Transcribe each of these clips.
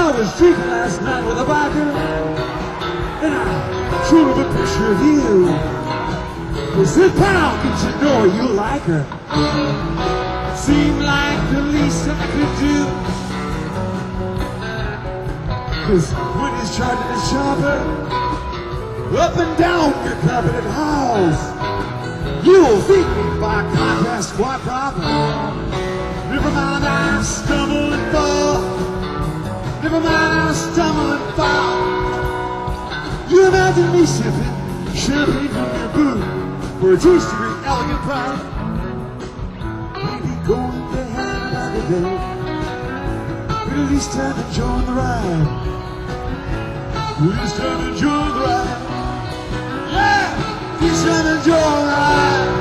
I was drinking last night with a biker, and I showed him a picture of you. He said, pal, did you know you like her? It seemed like the least I could do. Cause when he's charging his chopper up and down your carpeted halls, you'll beat me by contrast quite proper. Never mind, I stumble and fall. Never mind, I stumble and fall. You imagine me sipping champagne from your boot for a taste of your elegant pride. Maybe going to hell another day, but at least I'm enjoying the ride. At least I'm enjoying the ride. Yeah, at least I'm enjoying the ride.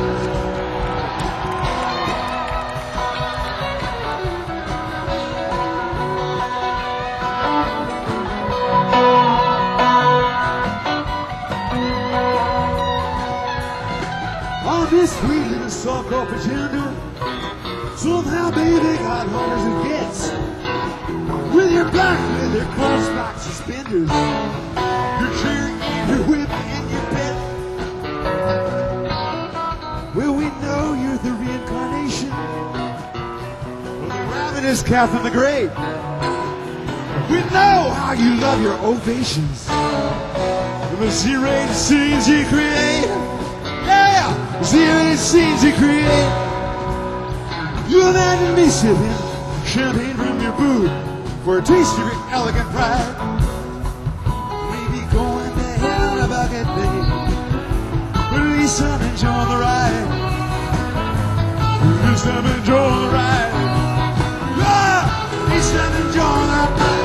On this sweet little so-called agenda, somehow, baby, got hard as it gets. With your black leather crossback suspenders, your chair, your whip, and your pet. Well, we know you're the reincarnation of the ravenous calf in the grave. We know how you love your ovations, the Z-rated scenes you create. Yeah, Z-rated scenes you create. You imagine me sipping champagne from your boot for a taste of your elegant pride. Maybe going to hell about that day, but at least I'm enjoying the ride. At least I'm enjoying the ride. Yeah, at least I'm enjoying the ride.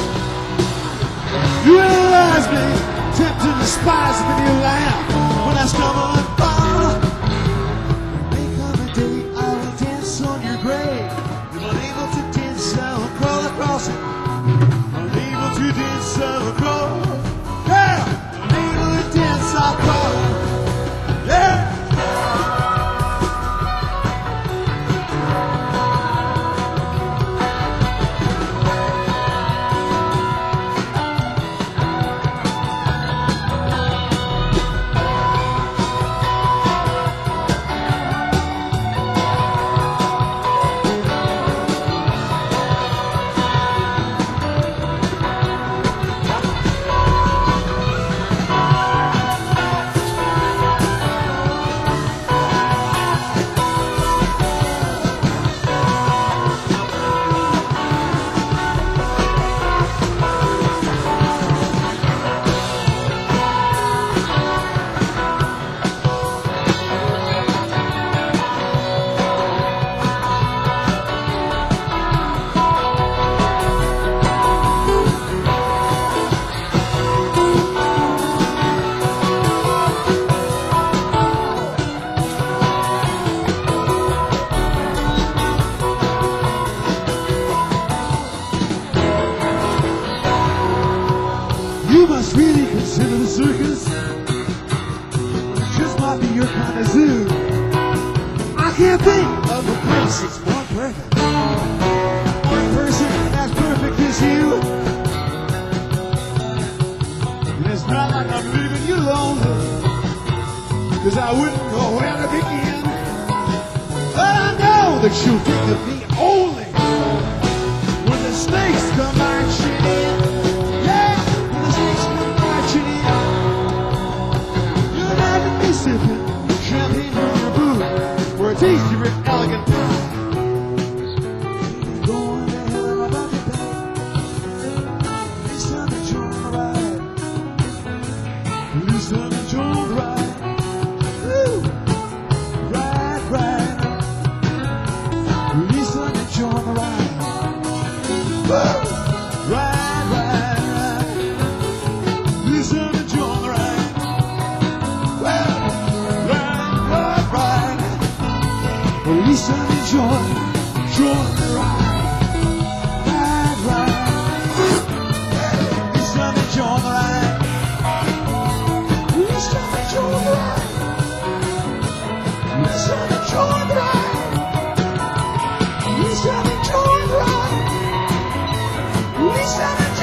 You realize me, tempted to despise the new lamb when I stumble and fall. There may come a day I will dance on your grave. If unable to dance, I will crawl across it. Unable to dance, I will crawl. Yeah, unable to dance, I'll crawl. Yeah. You must really consider the circus. It just might be your kind of zoo. I can't think of a place that's more perfect. One person as perfect as you. And it's not like I'm leaving you lonely, cause I wouldn't know where to begin. But I know that you'll think of me only when the snakes come marching in. Sipping champagne from your boot for a taste of your elegant pride. Going to hell about the day, at least I'm enjoying the ride. At least I'm enjoying the ride. Woo! Ride, ride. At least I'm enjoying the ride. Woo! Ride, ride, ride. At least I'm enjoying the ride. At least I'm enjoying the ride. Ride, ride. At least I'm enjoying the ride. At least I'm enjoying the ride. At least I'm enjoying the ride. At least I'm enjoying the ride. At least I'm enjoying the ride.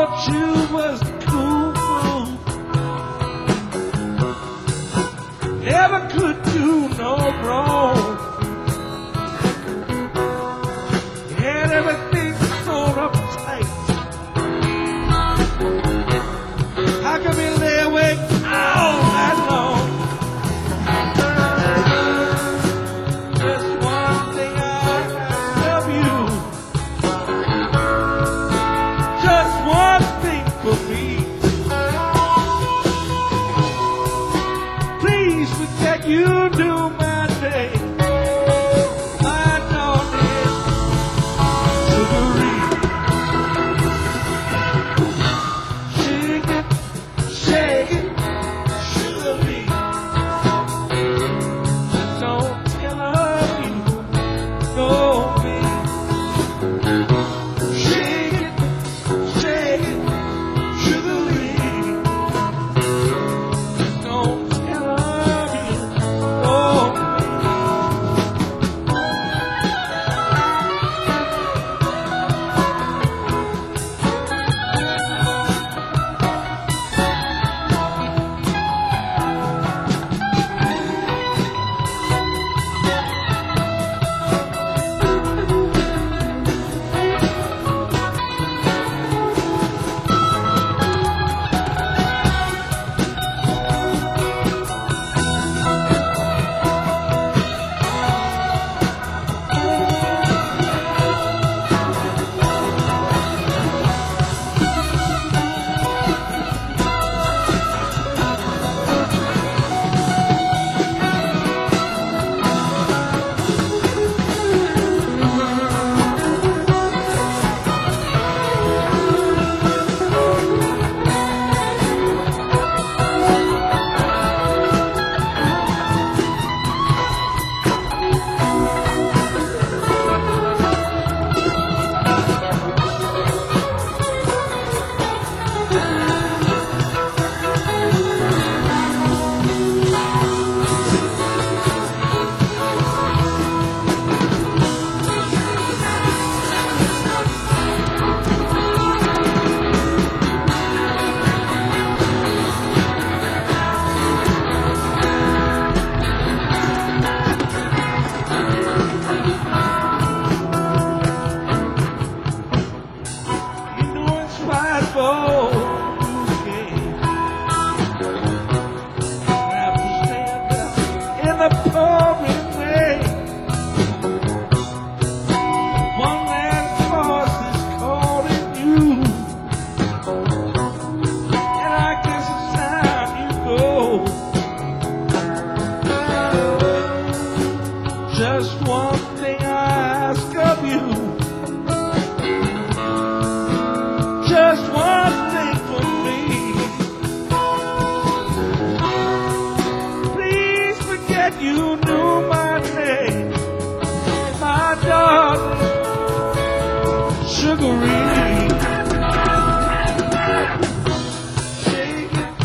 thought you was cool. Never could do no wrong. Had everything sewn up tight. How can we lay awake all night long? Just one thing I ask of you. Just one thing for me. Please forget you do my day. My darling, sugary. Shake it, shake it, sugary. Don't tell her you know me. Shake it, sugary. Don't tell her you know me. You know it's right for you. Have to stand up in the pouring rain. One last voice is calling you, and I guess it's time you go. Just one thing I ask of you. Just one thing for me. Please forget you knew my name. My darling, sugary. Shake it,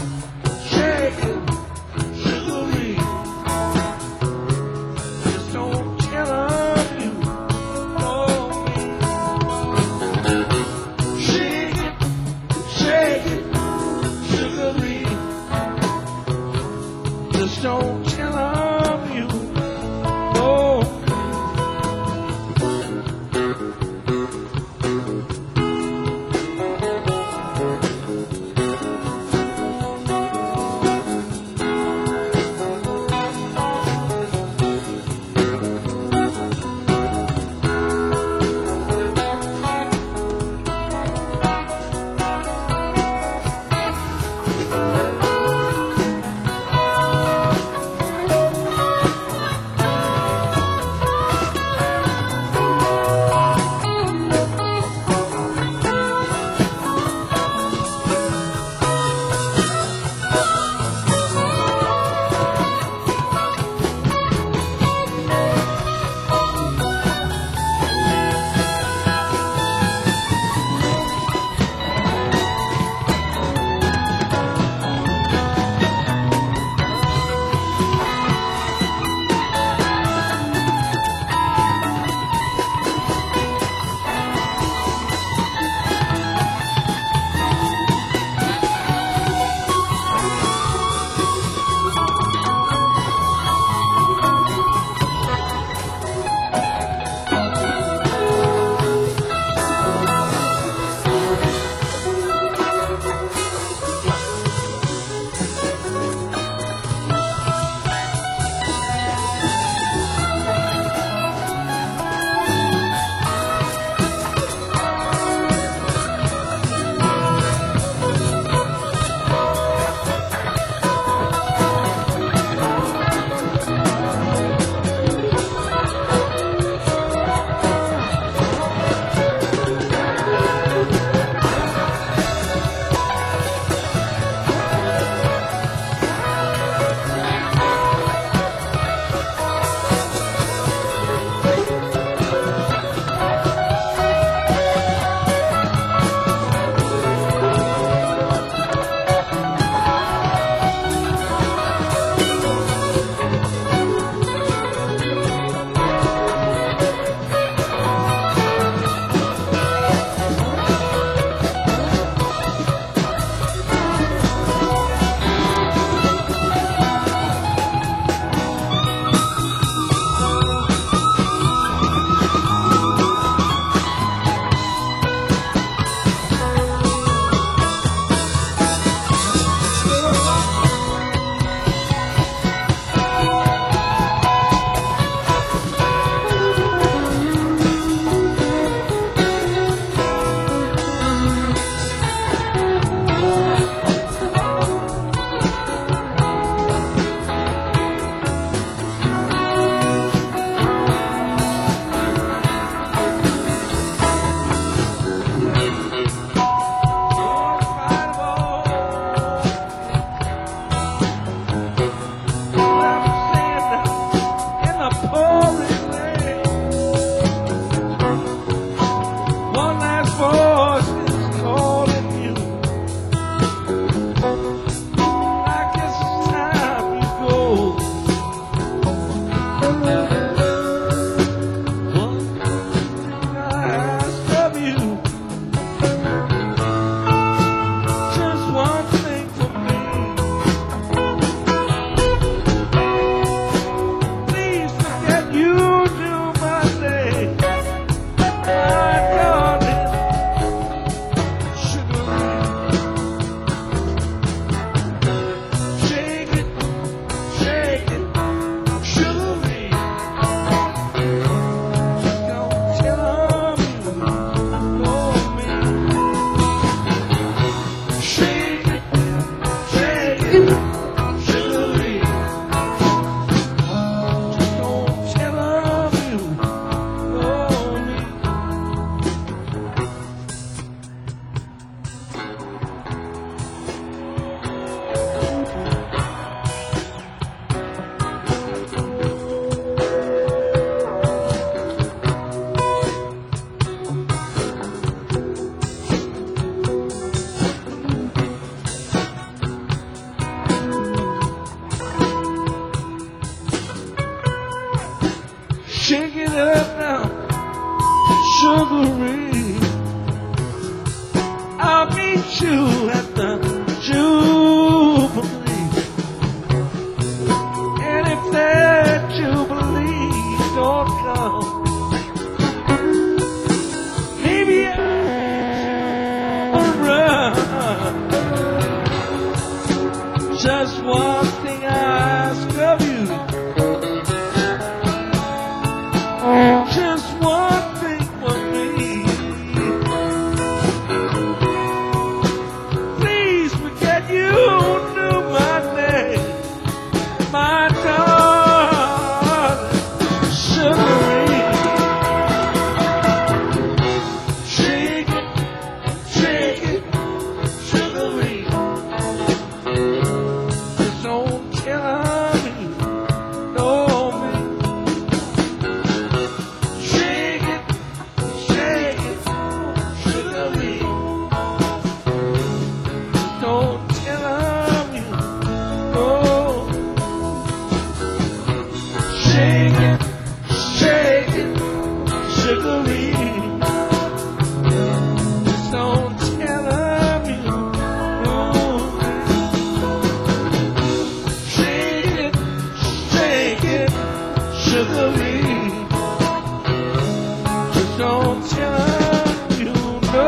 sugary. Just don't tell her you know me. Shake it, sugary. Just don't tell her you know. voice is calling you. I guess it's time you go. One thing I ask of you, just one thing for me. Please forget you do my day. My darling, sugar shake it, sugar don't tell me, know me. Shake it, sugar don't tell me, know me. Shake it up now, sugary. I'll meet you at the Jubilee. And if that Jubilee don't come, maybe I'll run. Just one thing I ask of you. Just one thing for me. Please forget you knew my name. My darling, sugary. Shake it, sugary. Just don't tell me, know me. Shake it, sugary. Don't tell me, know. Shake it, sugary. Don't tell me, know. Shake it, sugary. Don't tell you no.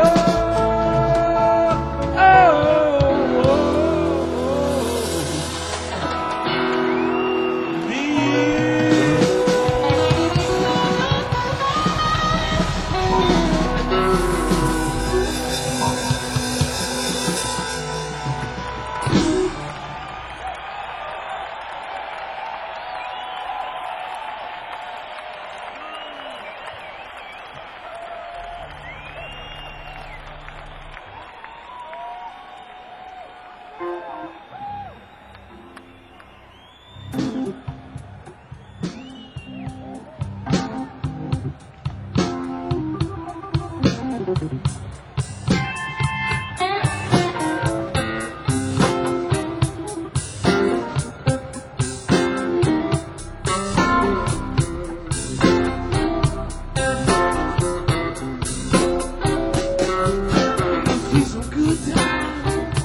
These some good times.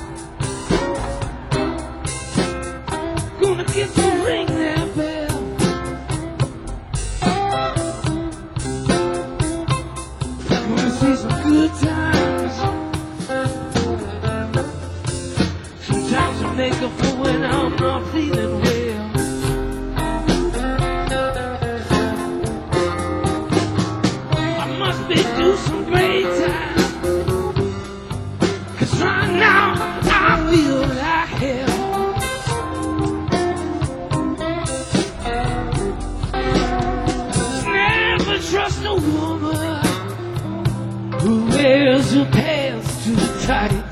Gonna get to ring that bell. Gonna see some good times. Sometimes I make up for when I'm not feeling well. I must be through some great times. 'Cause right now I feel like hell. Never trust a woman who wears her pants too tight.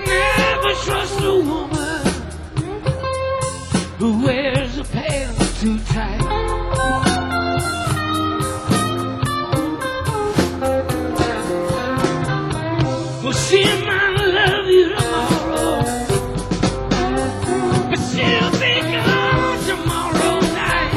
Never trust a woman who wears her pants too too tight. Well, she might love you tomorrow, but she'll be gone tomorrow night.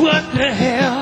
what the hell?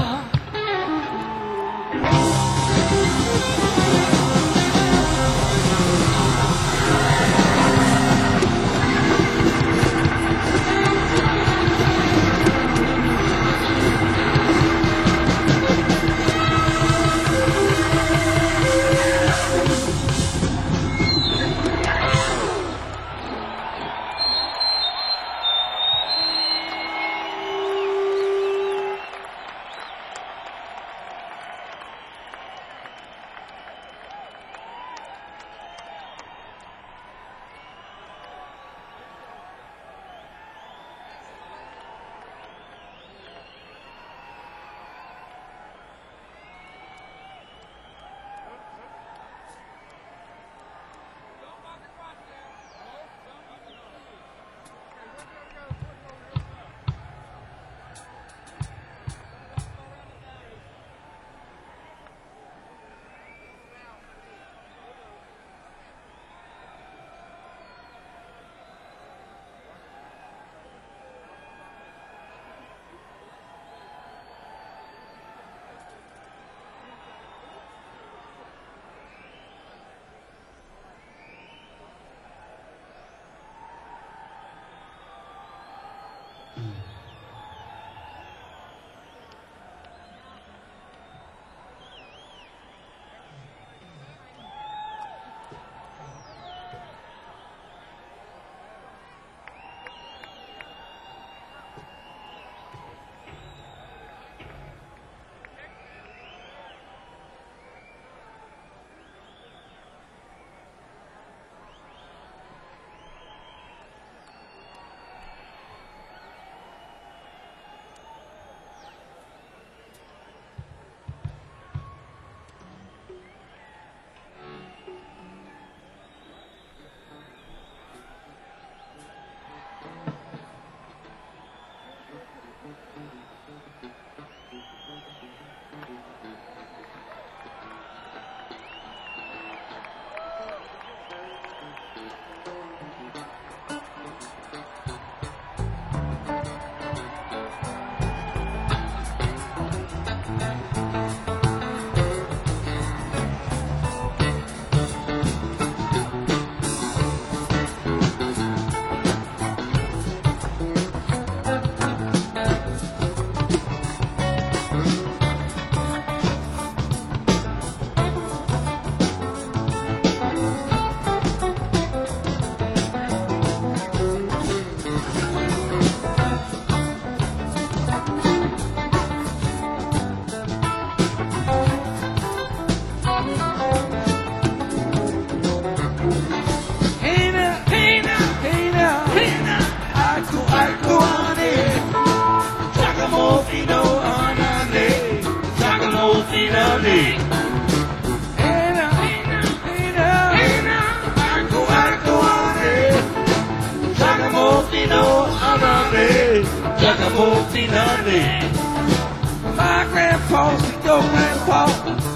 My grandpa, your grandpa,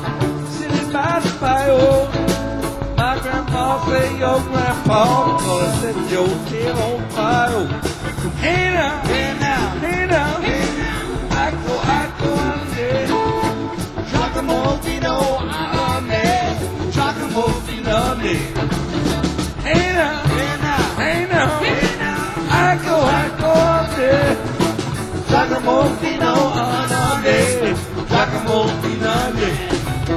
sitting by the fire. My grandpa say your grandpa gonna set your tail on fire. Hey now, hey now, hey now, hey now. I go under. Chocomofino, under. Chocomofino, hey now, hey now, hey now, hey now. I go under. Chocomofino, under. Chocomofino, under.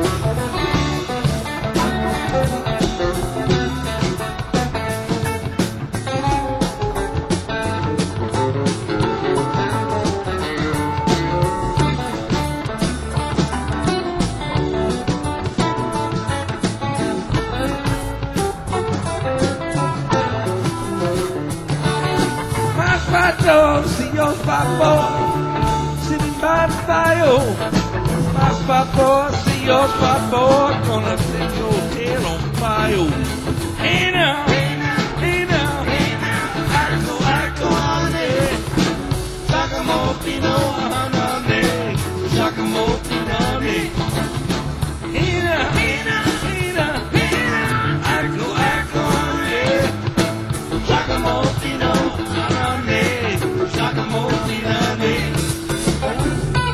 Señor favor, sitting by the fire. Más favor, señor favor, gonna set your tail on fire. Hey now, hey now, hey now, hey now. I go on it. Chocomofino on it. Chocomofino on it. Hey now, hey now, hey now, hey now. I go on it. Chocomofino on it. Chocomofino on it.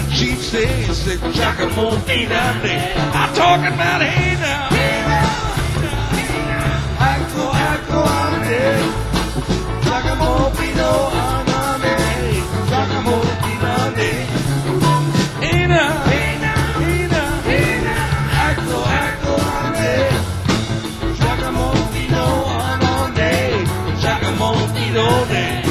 She says, Giacomo Pinante. I'm talking about hey now. Ecco, ande. Giacomo Pinante. Giacomo Pinante. Hey now. Ecco, ande. Giacomo Pinante. Giacomo Pinante.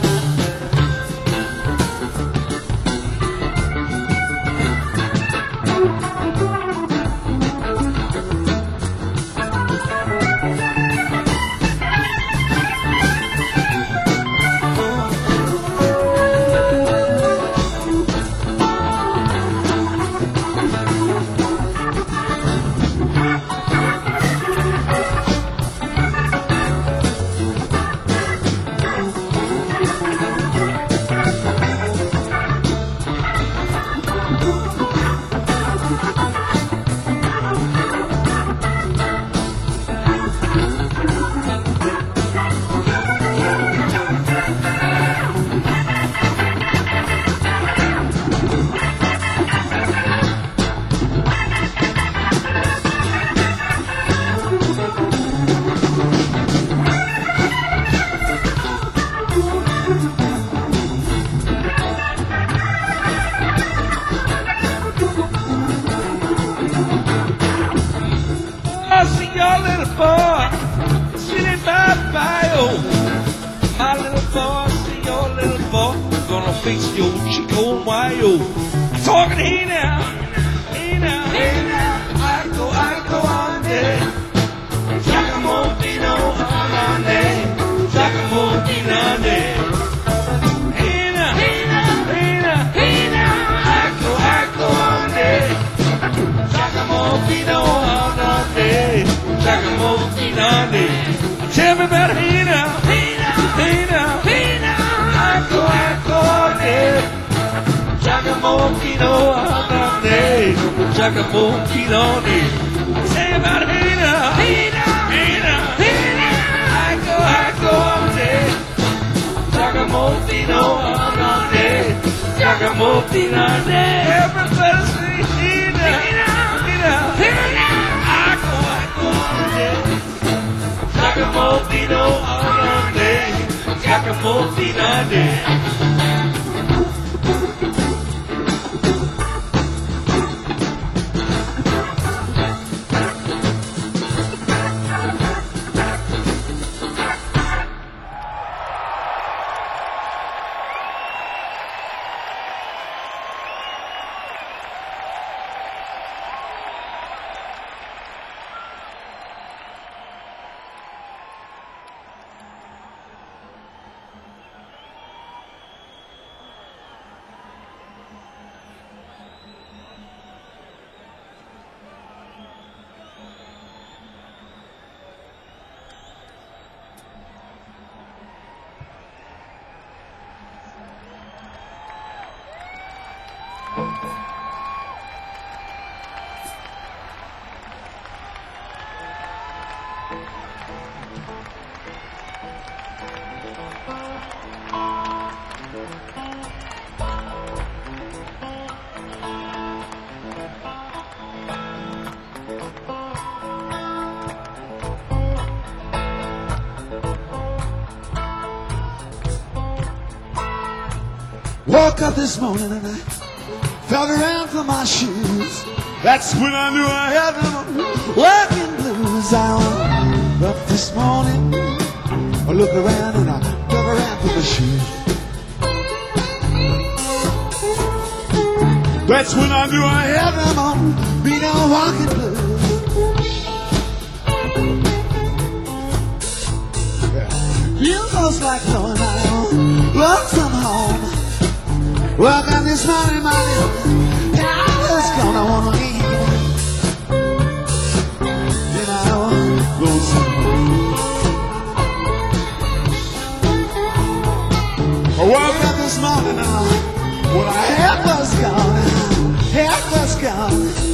I see your little boy sitting by the fire. My little boy, see your little boy gonna face your Chico Mayo. I'm talking hey now, I go on there. Giacomo Pino on there, Giacomo Pinante. Hey now, I go on there. Giacomo Pino on there, Giacomo Pinante. Tell me about hey now, I go on there. Giacomo Pino on there, Giacomo Pinante. Say about hey now, I go on there. Giacomo Pino on there, Giacomo Pinante. Everybody say hey now, I go on there. Giacomo Pino on there, Giacomo Pinante. Woke up this morning and I felt around for my shoes. That's when I knew I had them working blues. I woke up this morning, I look around and I felt around for the shoes. That's when I knew I had them on, be no walking blues. Feels most like knowing I love some home. Work on this morning, I was gonna wanna leave. Then I go somewhere. I woke up this morning and what I had was gone. Had was gone.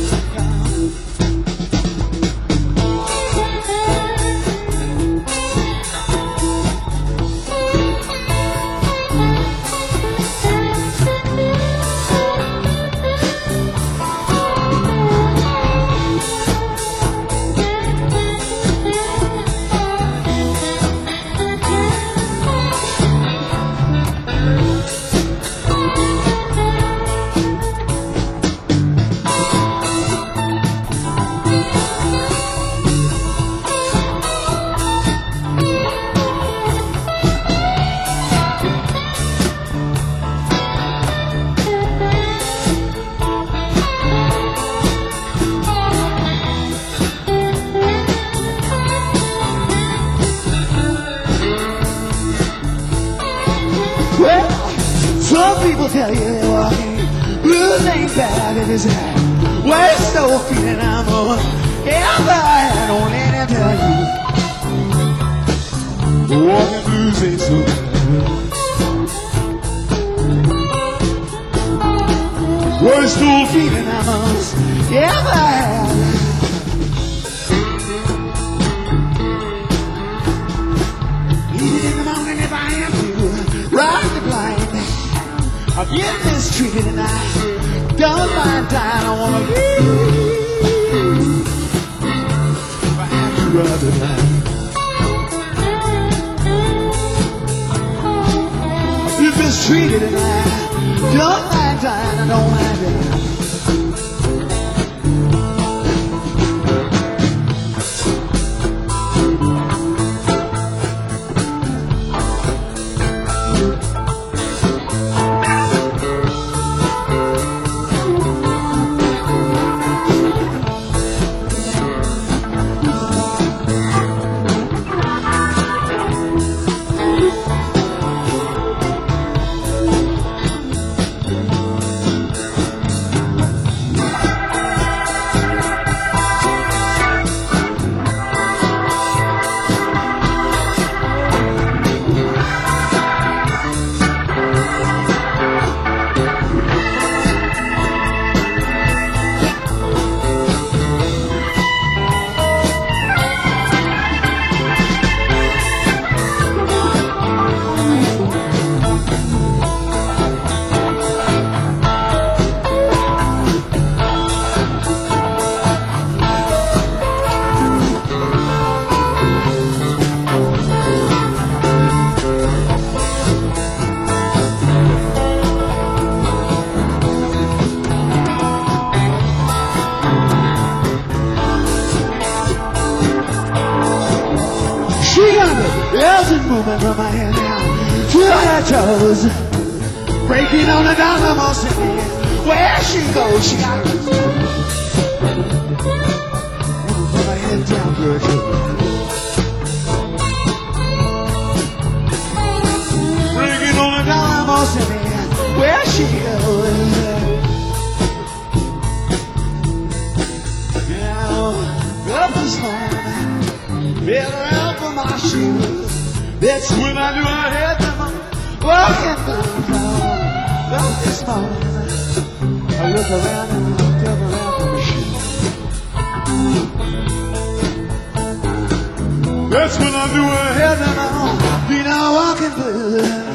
people tell you they're walking. Blues ain't bad if it's that. Waste no feeling I'm on. If I don't let him tell you. The walking blues ain't so bad. Waste no feeling I'm on. If I had. In the morning if I am to ride the blind man, I'll get mistreated and I don't mind dying. I wanna leave if I have to ride the blind. I'll get mistreated and I don't mind dying. I don't mind dying. There's a movement from my hand down to her toes, breaking on the dynamo city. Where she goes, she got to from my head down to her toes, breaking on the dynamo city. Where she goes, up this morning, better out for my shoes. That's when I knew I had them walking through town. Well, this morning, I look around and look around for my shoes. That's when I knew I had them on. You know, walking through.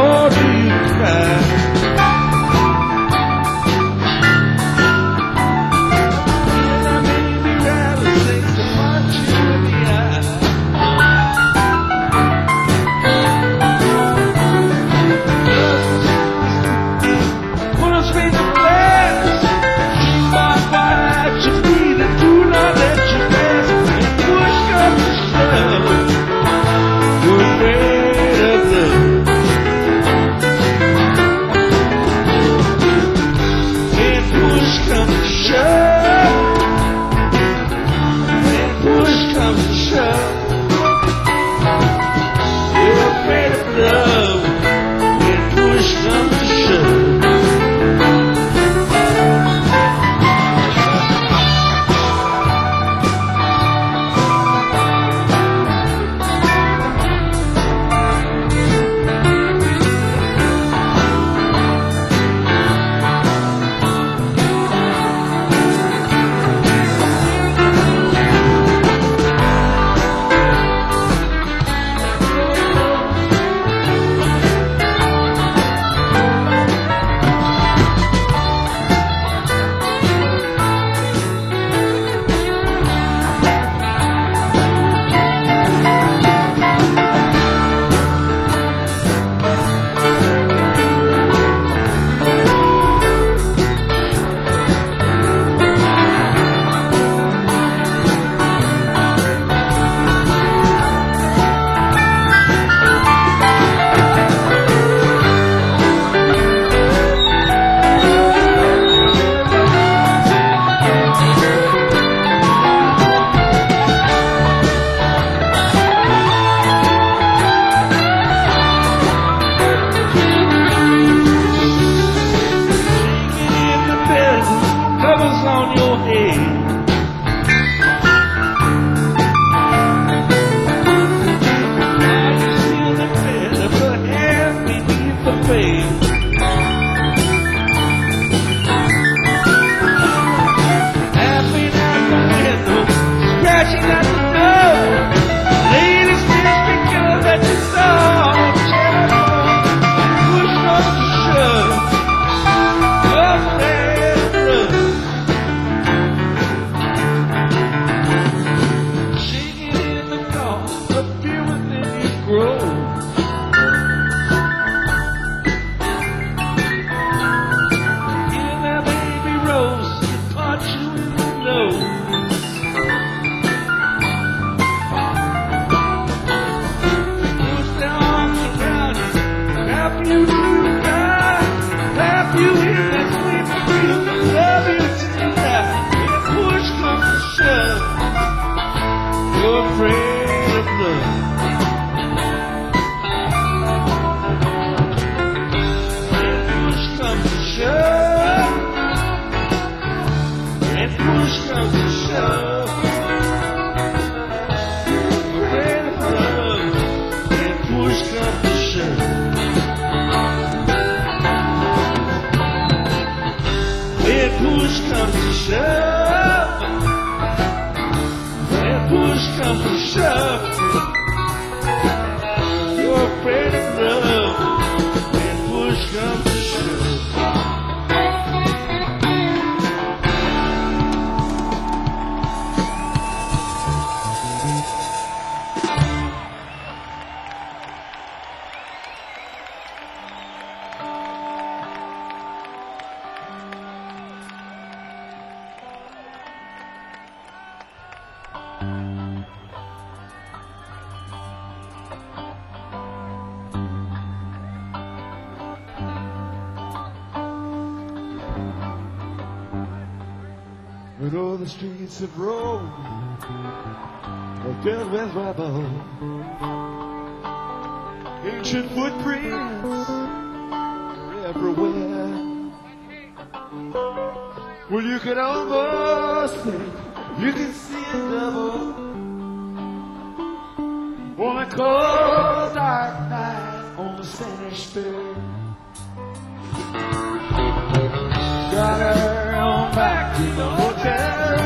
or do you cry? And I may be rattlesnakes to punch you in the eye. Wanna spend the last, keep my fire at your feet and do not let you pass. And push comes to shove, you're afraid of love. And push comes to shove, and push comes to shove, you're afraid of love. And push comes to shove. Covers on your head. Now you see the bed of her hair beneath the bed. Laughing out the window, scratching at the door. Ladies, just because that you saw on the telephone. Push comes to shove, you're afraid of love. You're afraid of love. And push comes to shove, and push comes to shove, you're afraid of love. And push comes to shove. When push comes to shove, push comes to shove, you're afraid of love. When push comes to shove. But all the streets of Rome are filled with rubble, ancient footprints everywhere. Well, you can almost think you can see it double on a cold dark night on the Spanish Bay. Got her on back to the hotel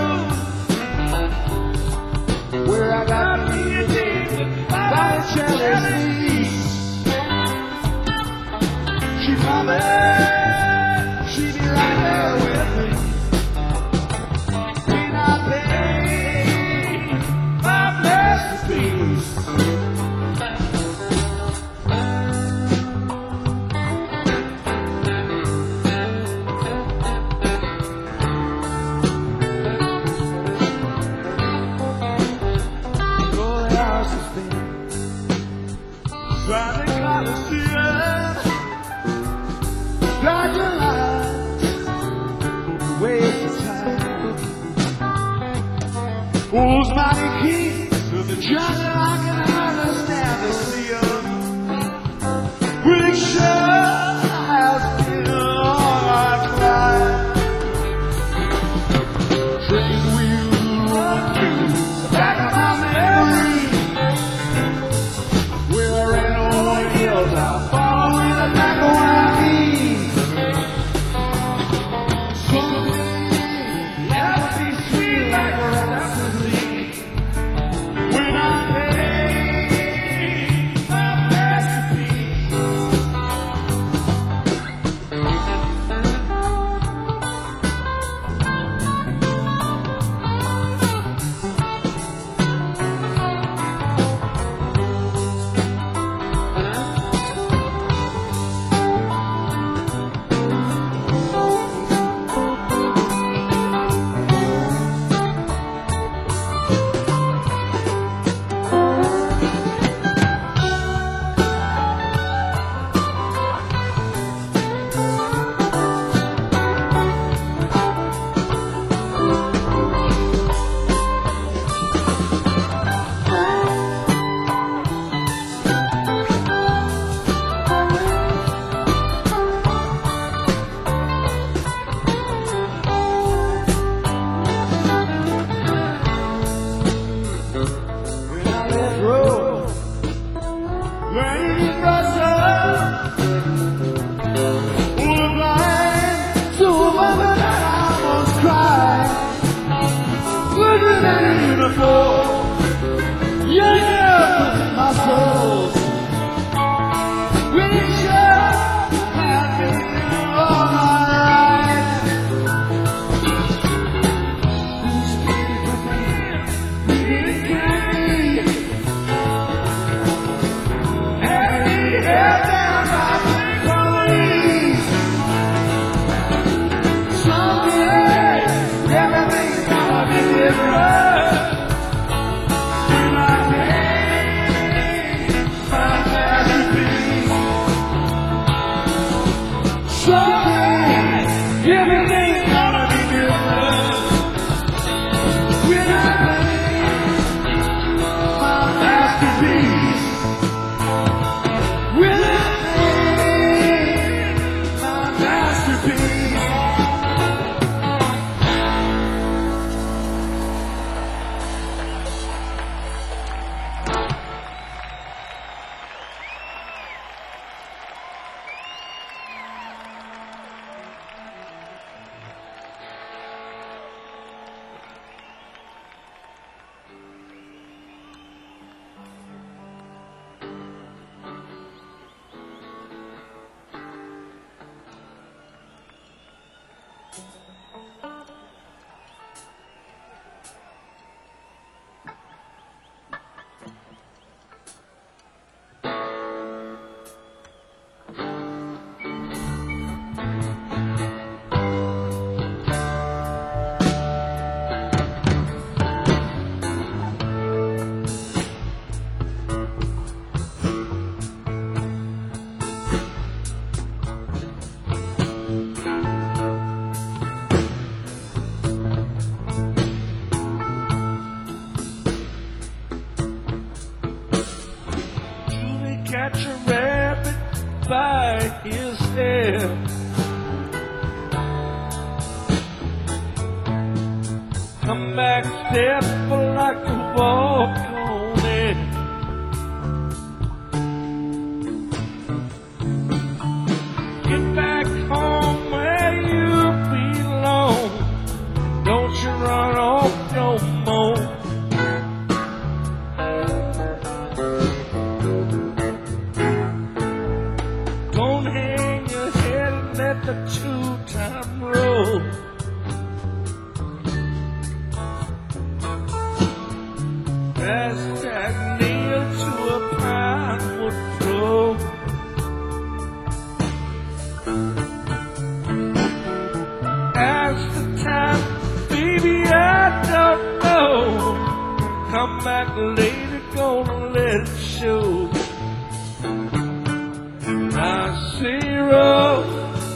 where I got me a date by the jealousy. She promised she'd be right there with me when I paid my masterpiece. Driving Coliseum, drive your life, waste of time. Those mighty keys of the jungle, I can understand the sea of pretty sure has been all I've tried. Train wheels run through the back of my memory. We're in old hills, I'm following the back of my knees. Someday, that would be sweet like a rhapsody. When I paid my masterpiece. Everything's gonna be different when I make my masterpiece. When I make my masterpiece. Catch a rabbit by his hair. Come back, step like a walk on it. Get back home where you belong. Don't you run off no more. Don't hang let the two-time roll. Hashtag nailed to a pine wood floor. As the time, baby, I don't know. Come back later, gonna let it show. I see Rose,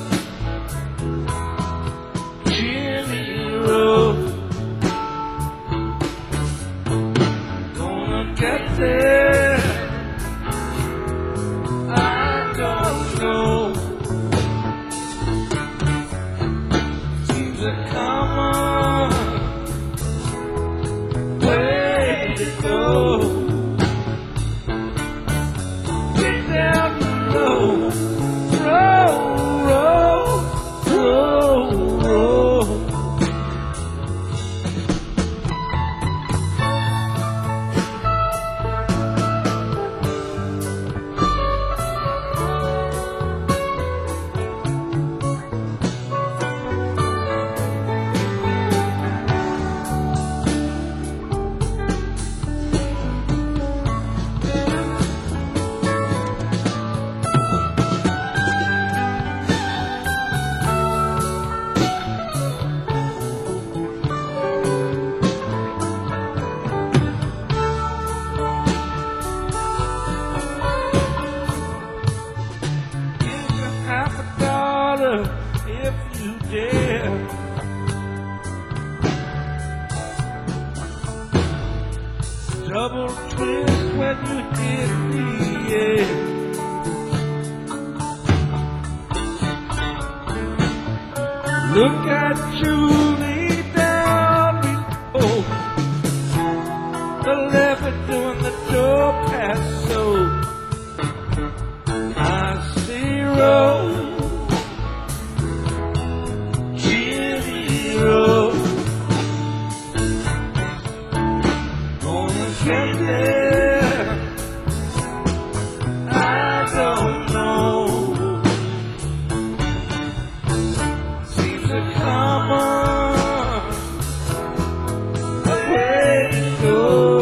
Jimmy Rose, gonna get there. I don't know. Seems a common way to go. Get down low. Roll, roll, roll, roll. If you dare, double twist when you hit the air. Look at Julie down below, the lever doing the door pass so. I see Rose, get there. I don't know. Seems a common way to go.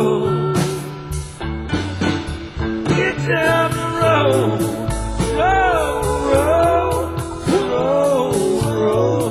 Get down the road, roll, roll, roll, roll.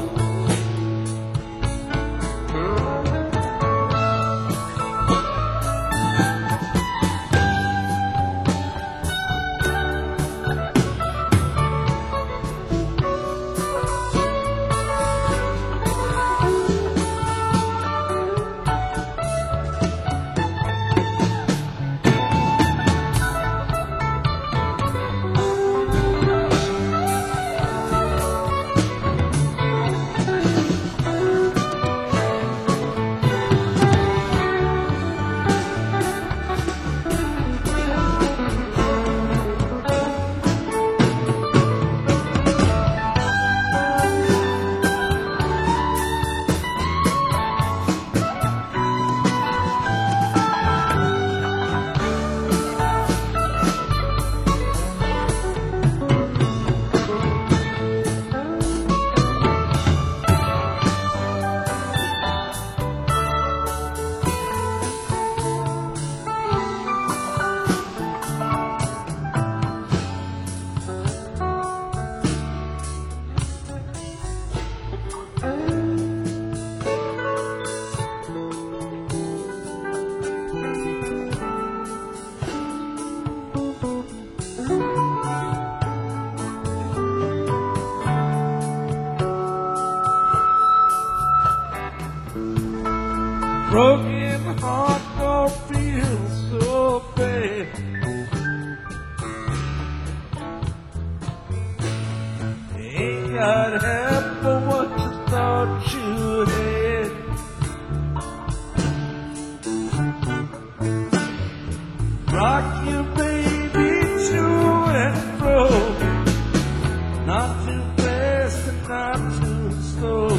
Broken heart don't feel so bad. Ain't got half of what you thought you had. Rock your baby to and fro, not too fast and not too slow.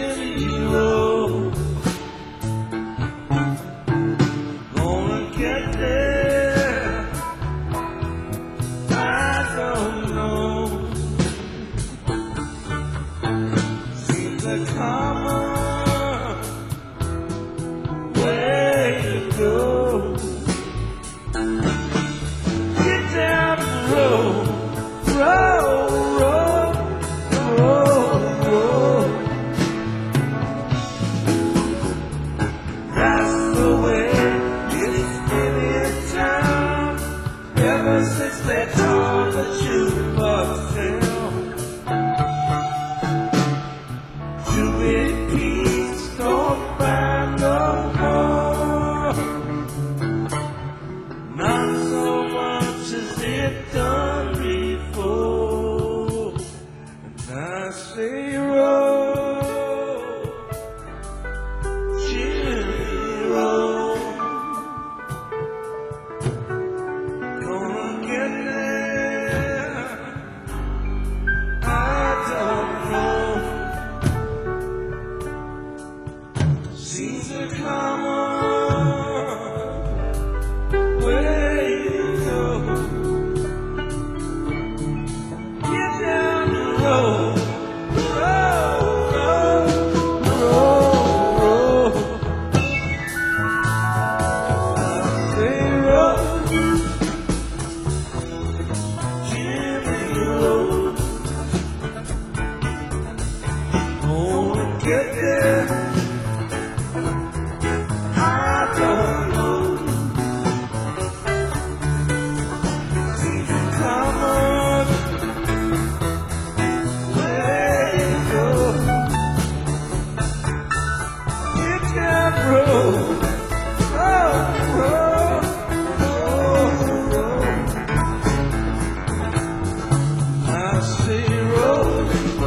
Gonna get it done before. And I say, roll, Jimmy, roll. Gonna get there. I don't know. Seems to come on. Way to go. Get down the road. Get there, I don't know. See you come on, where you go. Get that road, I say road.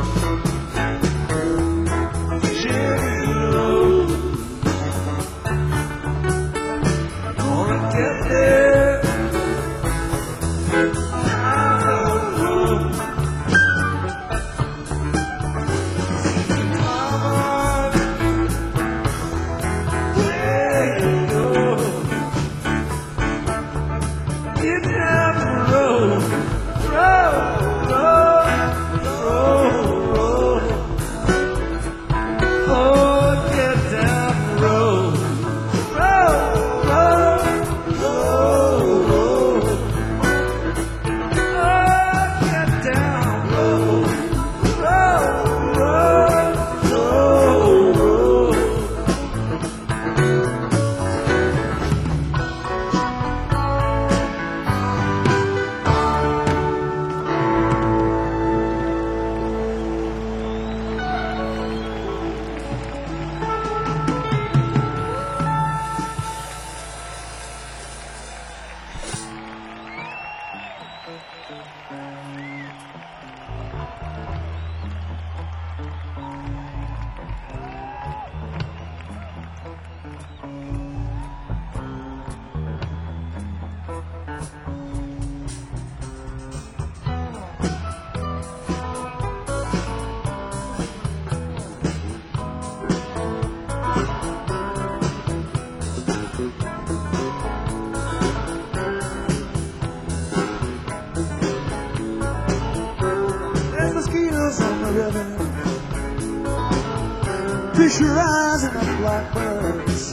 Fish your eyes and the blackbirds.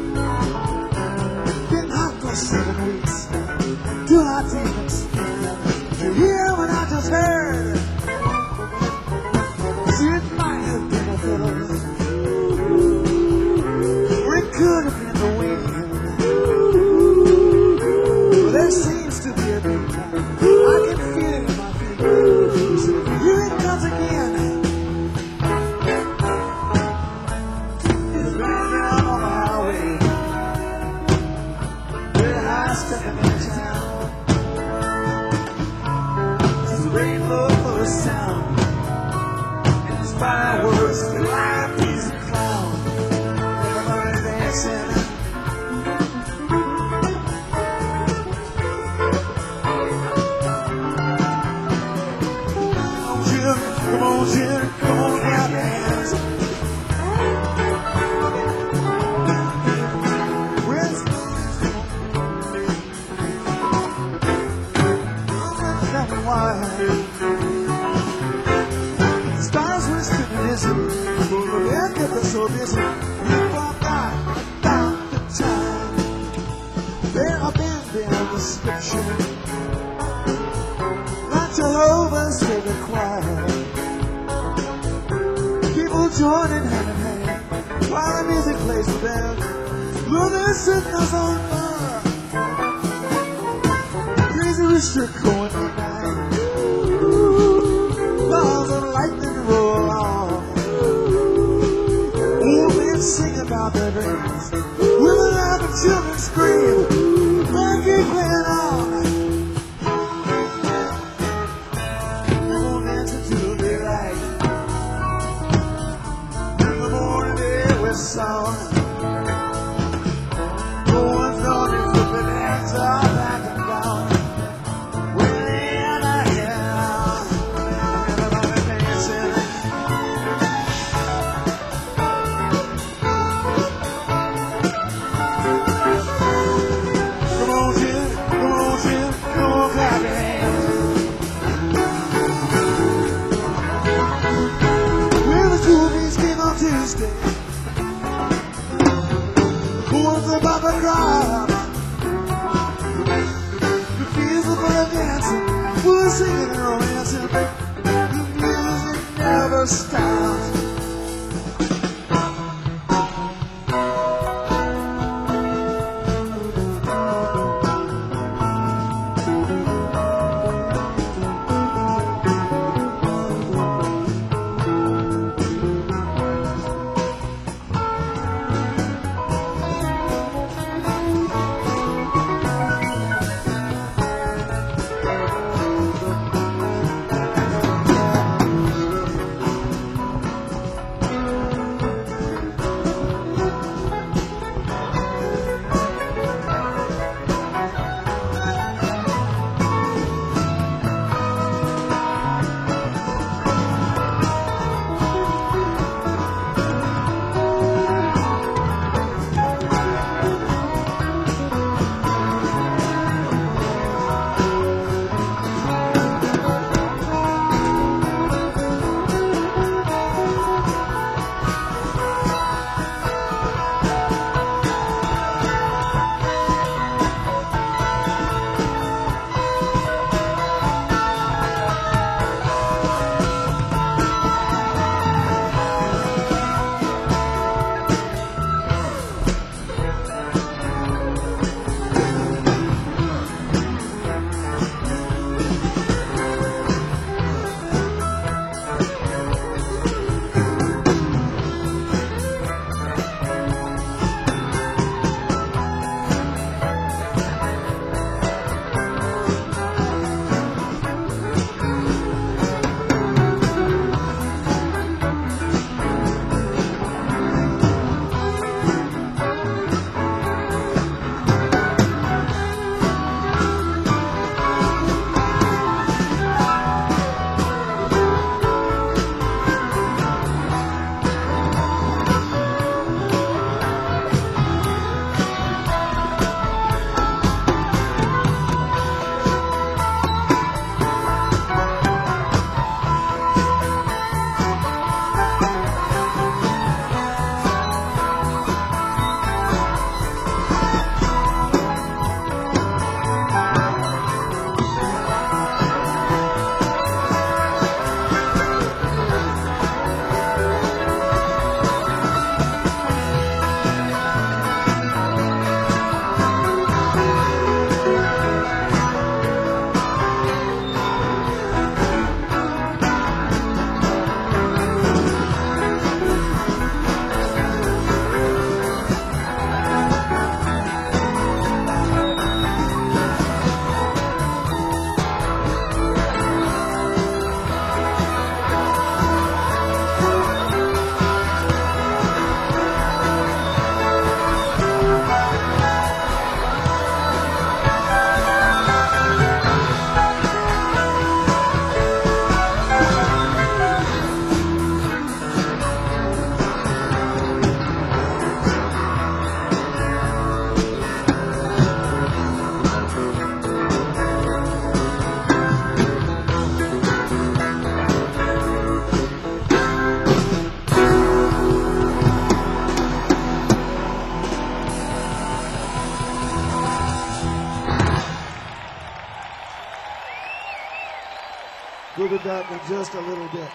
Been hot for 7 weeks. Too hot to even speak. You hear what I just heard? See, it might have been a fiddle, or it could have been the wind. But there seems to be a big time. I can feel it in my fingers. Here it comes again. Stepping into town, it's a rainbow sound, and it's fireworks, live piece of clown, everybody dancing. Come on, Jim, come on, clap your hands. Stars were spinning busy, but they kept us so busy. We fought down the time. There have been description, like Jehovah's favorite choir. People joining hand in hand while the music plays the band. Well, they're setting us on fire. Crazy rooster going all night. Balls of lightning roll on. Old men sing about their dreams. Women laugh and children scream. And keep playing on. crowd. The fields are full of dancing, we're singing and romancing. The music never stops. We'll be back in just a little bit.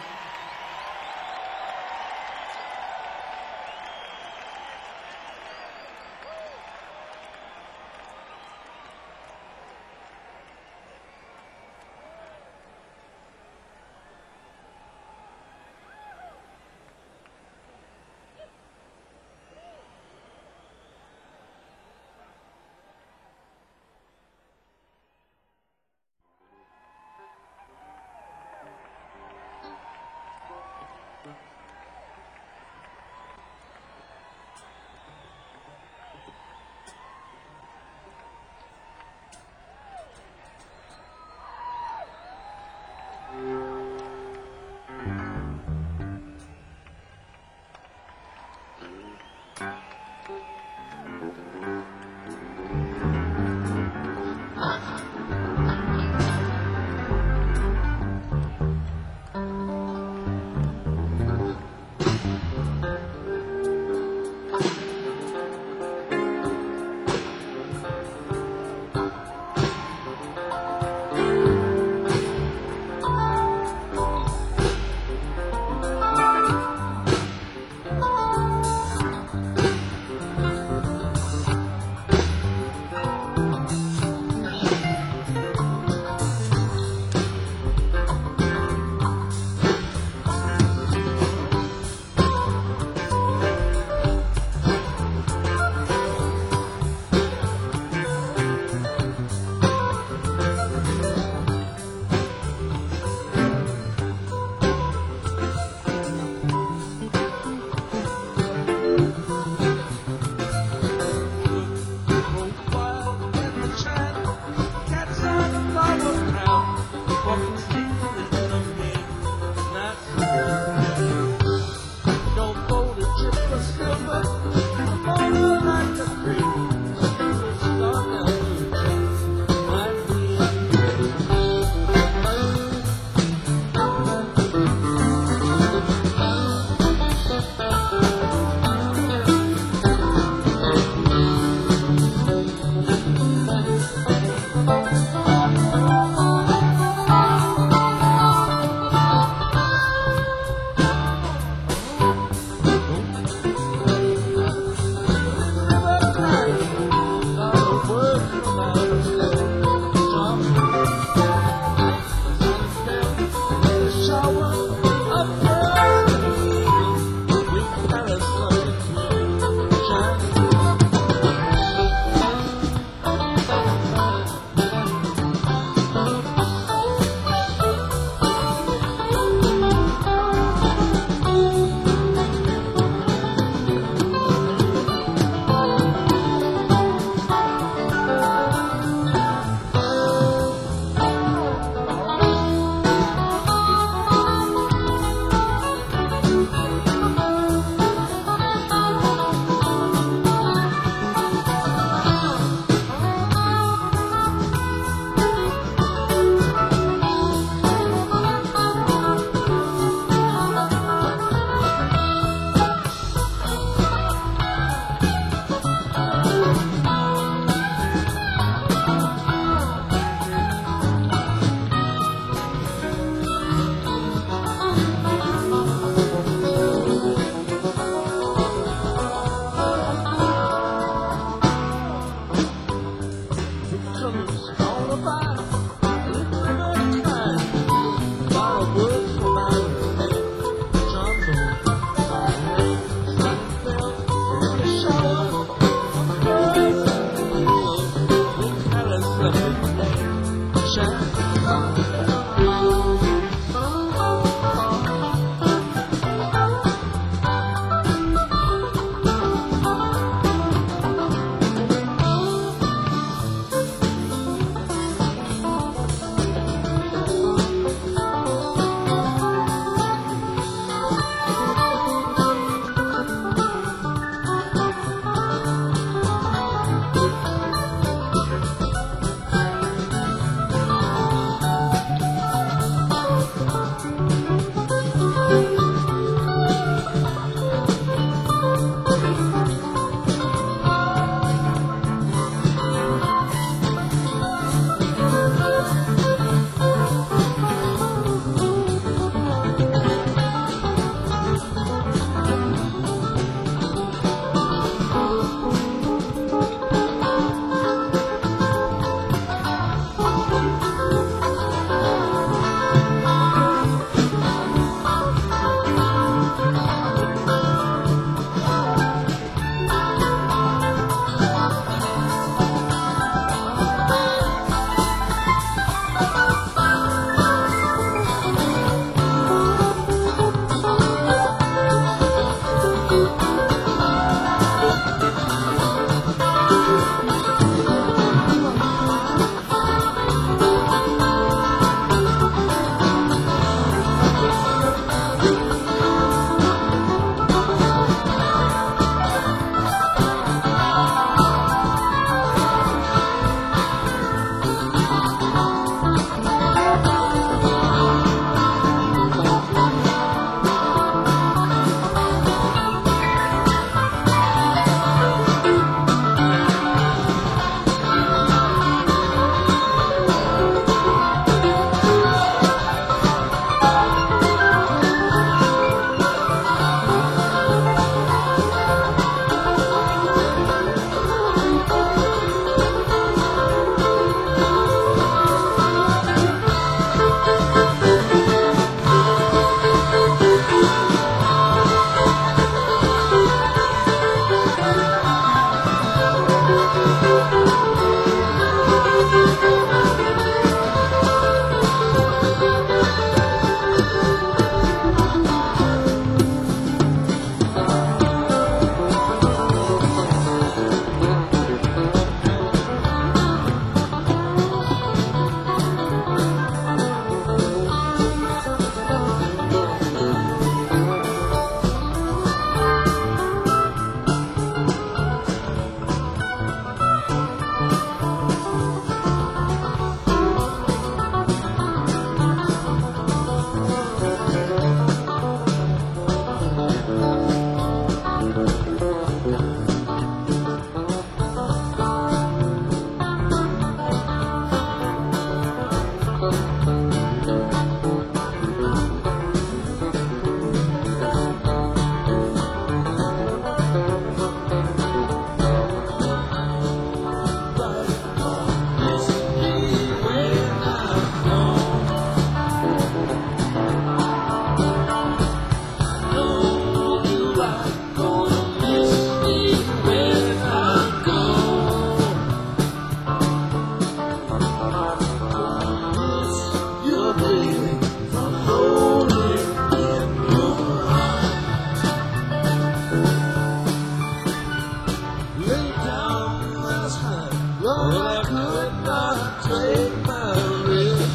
could not take my breath.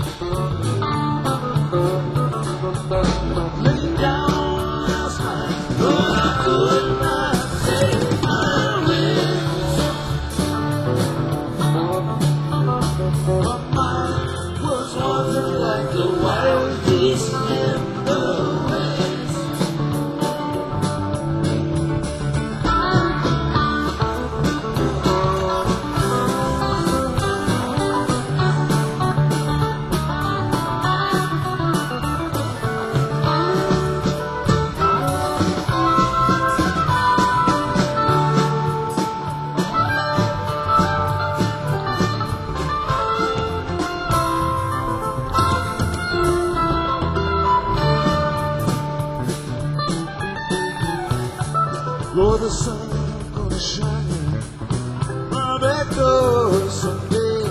Lay down last night, but I could not take my breath. My mind was wandering like the wild geese in the west. Lord, the sun gonna shine my back door someday.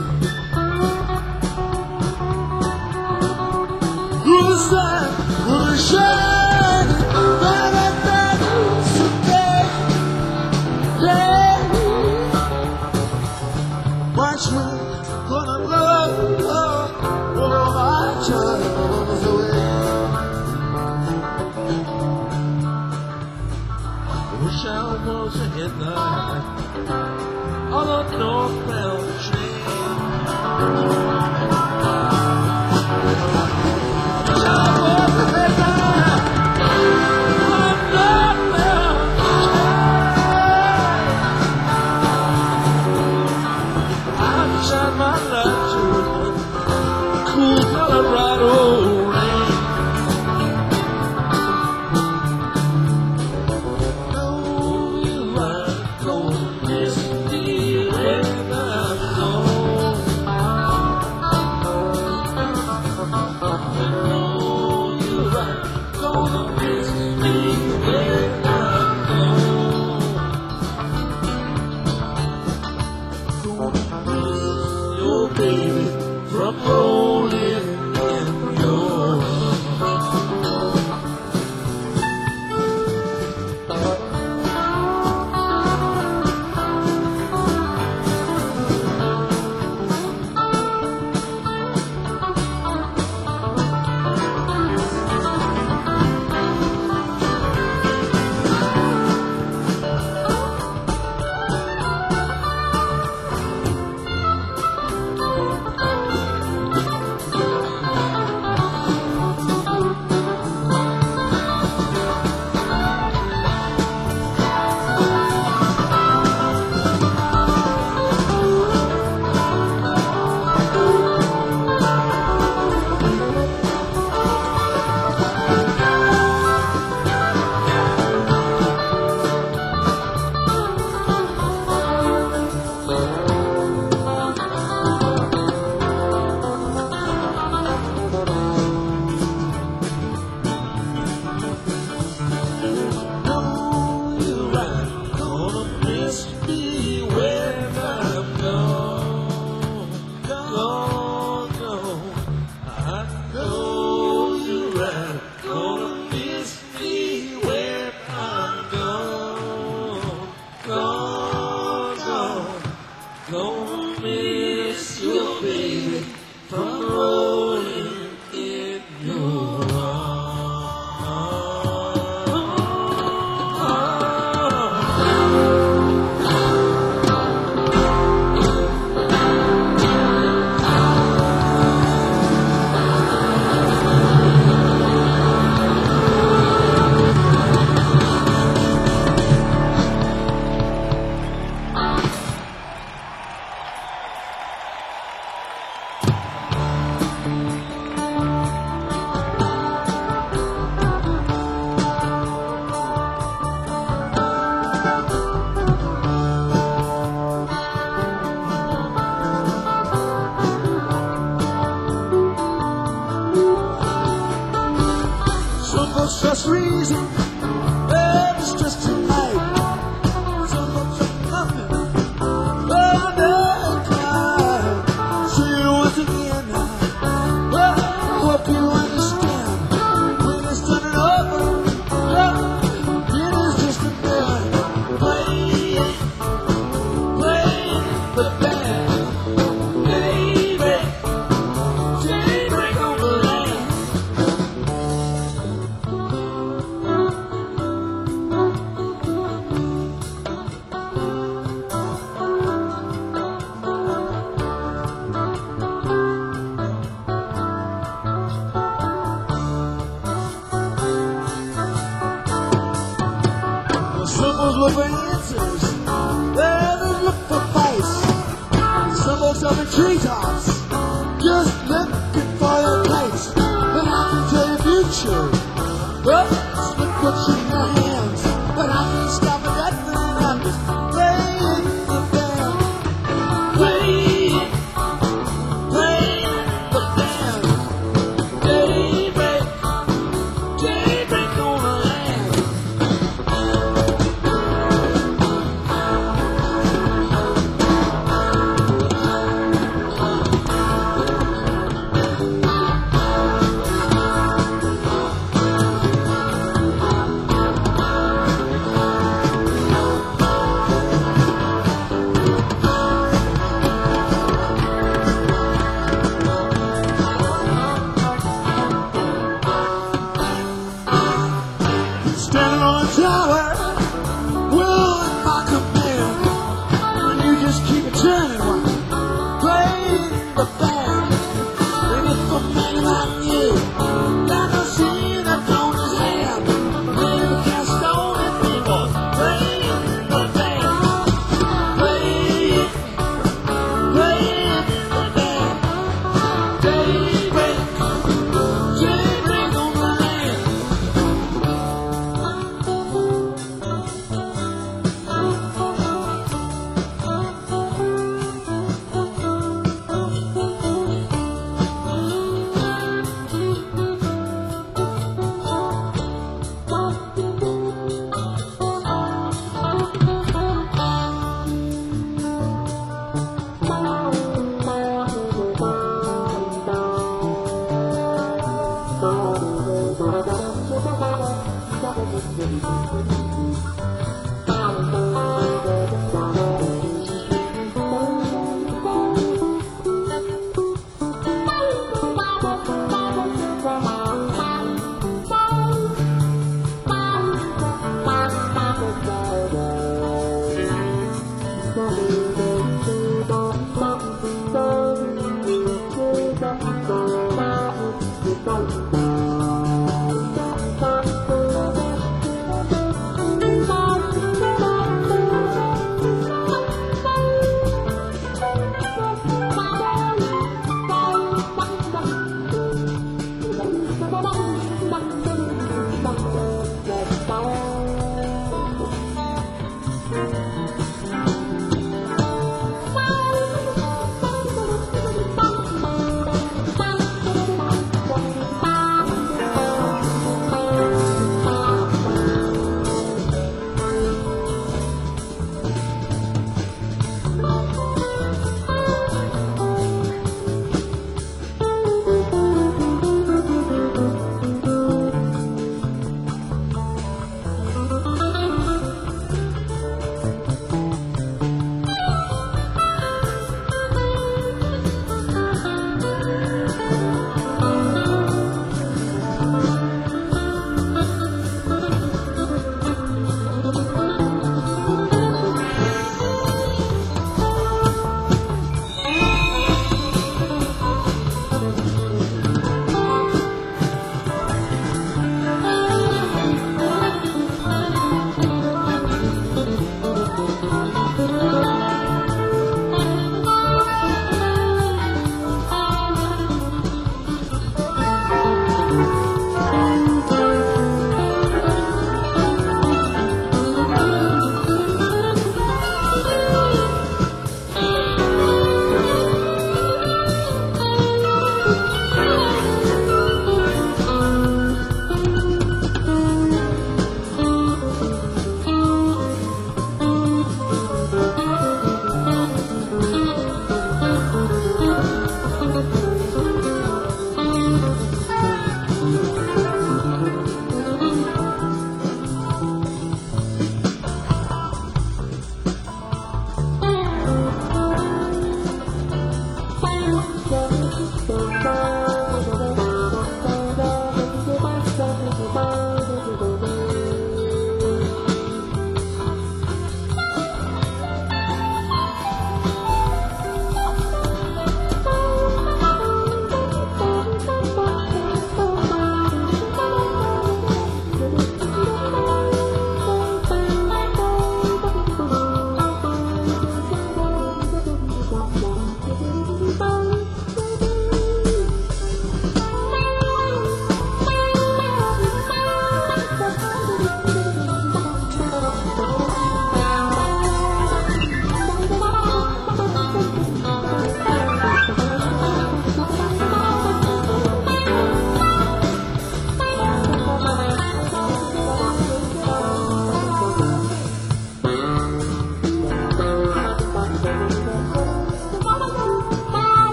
Lord, the sun gonna shine my back door someday. Yeah. Watch me gonna blow my troubles away. Wish I was a headlight on a northbound train. Wish I was a headlight on a northbound train. I'd shine my light to cool Colorado rain. From rolling in your Don't miss your baby from rolling in your just reason, and it's just tonight. So much of nothing, but I cried. See you once again now. Well, I hope you understand. When it's done and over, it is just a man playing the band. look for answers. Others look for fights. Some folks up in treetops, just looking for their kites. But I can tell you future. Well, look what's in your hands. But I can stop it at the I'm just playing the band. Playing the band. Daybreak on the land.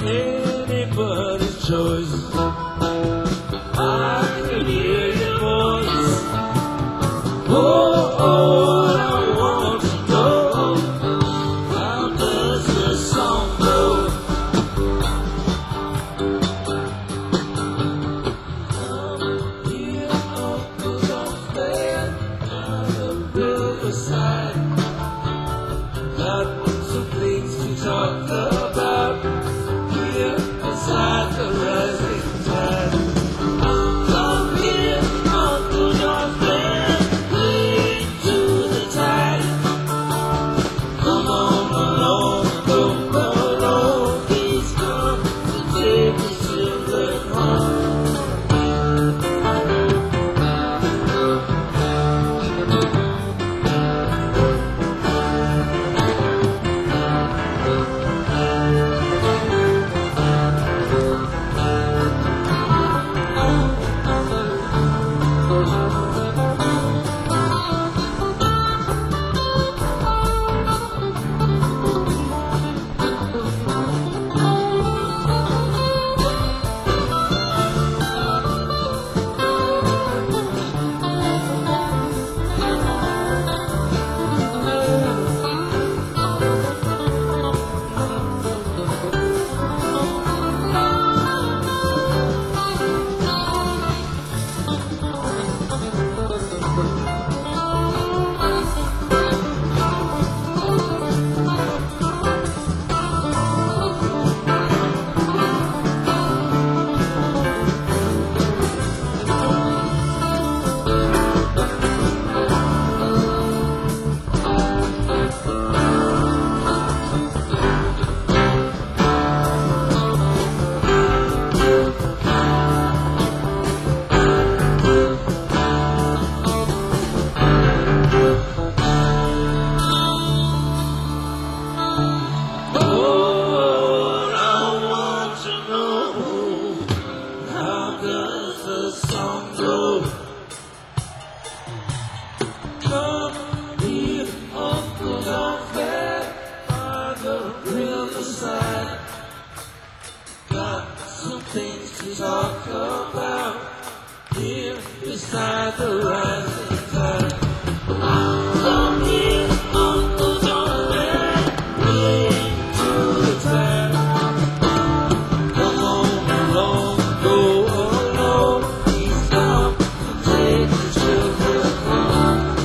anybody's choice. I can hear your voice. Oh, oh, I want to know, how does the song go? Come here, Uncle John, stand by the riverside. Got some things to talk about here beside the rising tide. Come here, Uncle John, stand cling to the tide. Come on along, don't go alone. He's come to take his children home. Oh, I want to know, how does the song go? Come here, Uncle John, stand by the riverside. Got some things to talk about here beside the rising tide. Come here, Uncle John, stand to the tide. Come on along, go along. He's come to take the children home.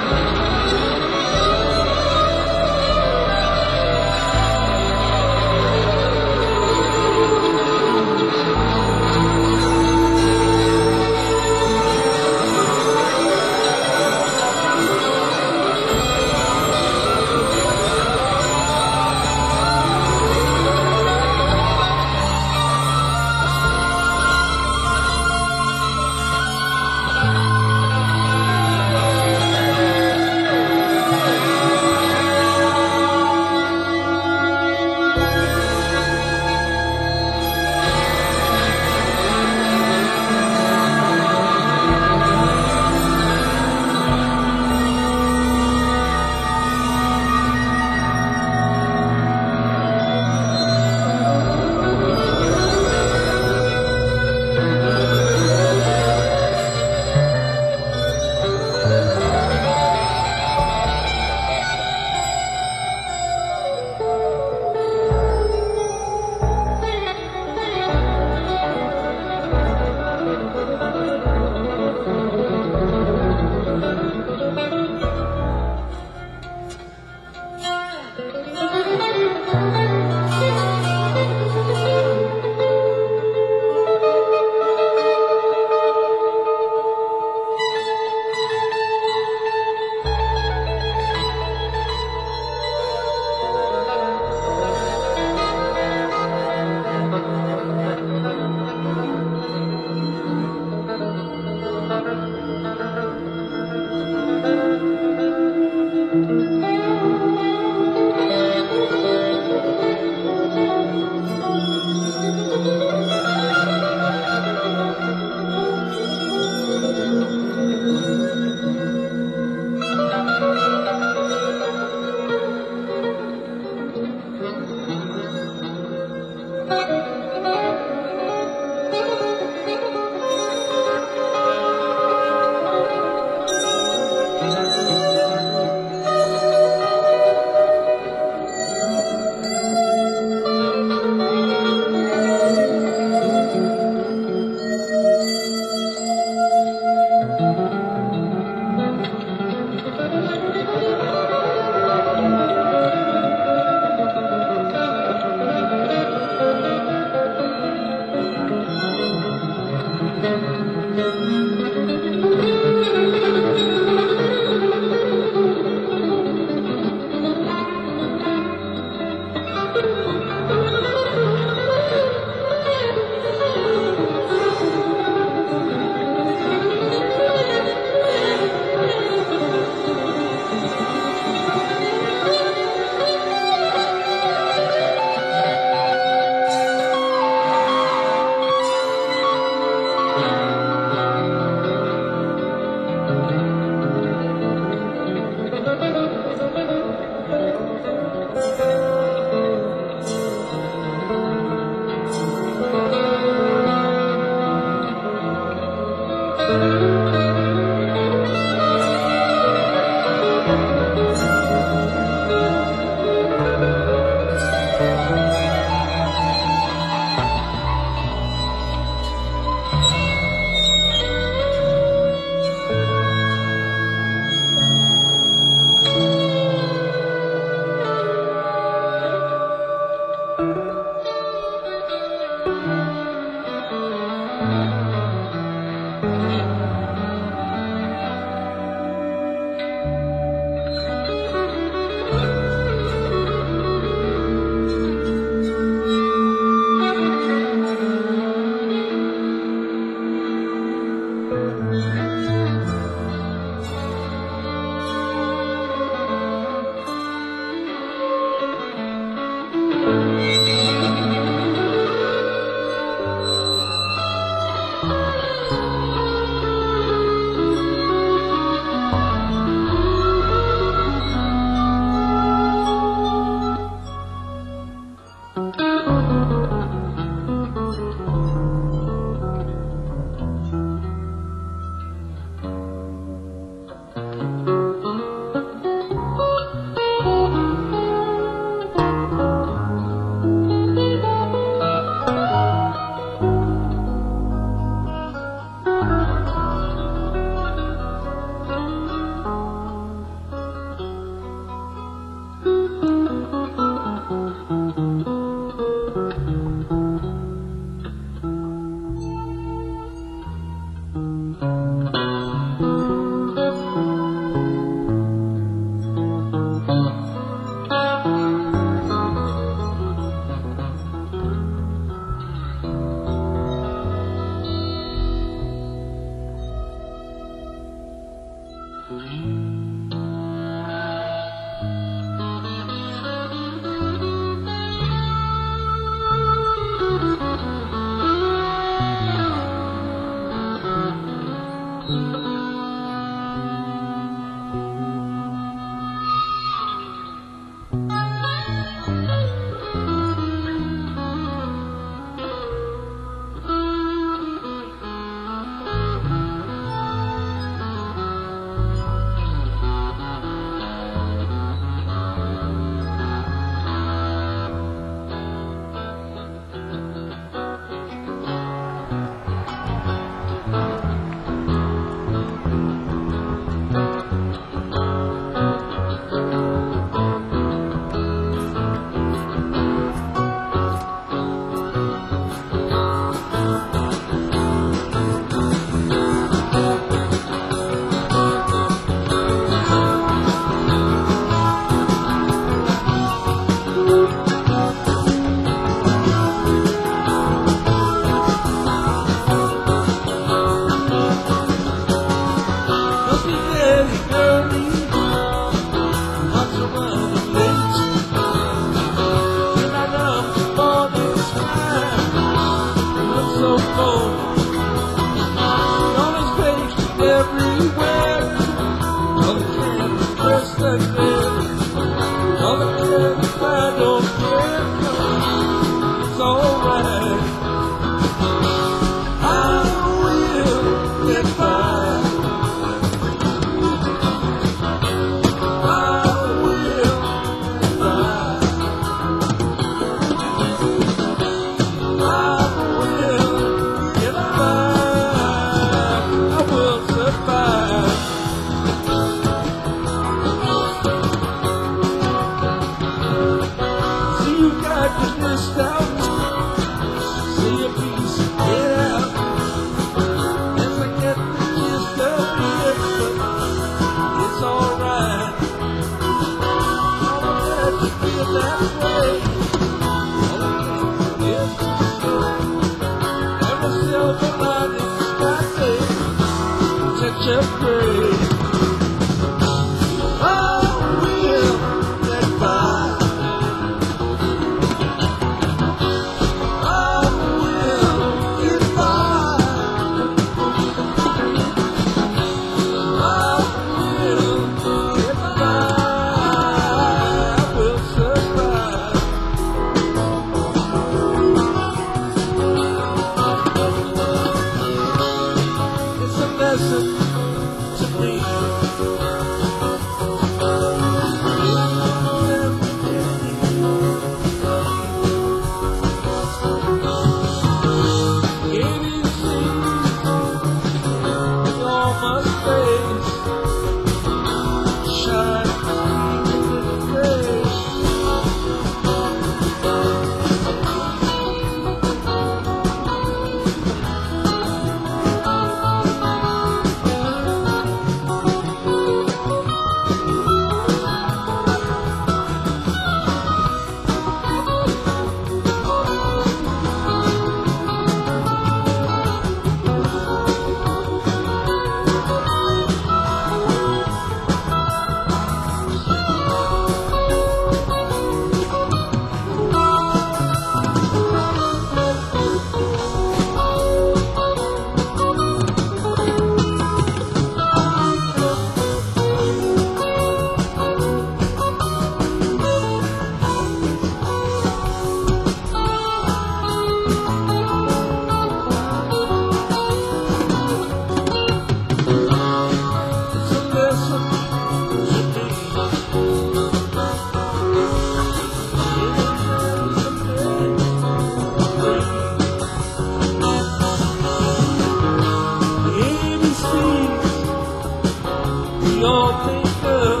we all think of.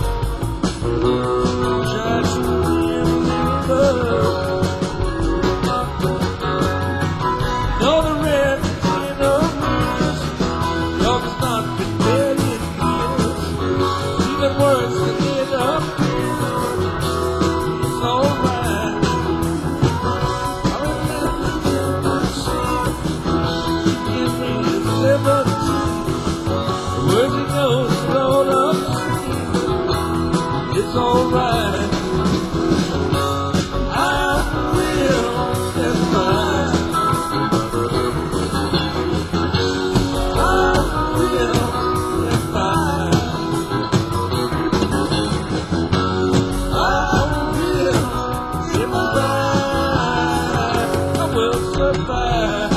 Try to live in love. No, the red in of years, love has not been dead in years. Even worse than it appears. It's alright. I remember in me at 17. Words he knows roll up stream. It's alright. I will get mine. I will get mine. I will get mine. I will survive.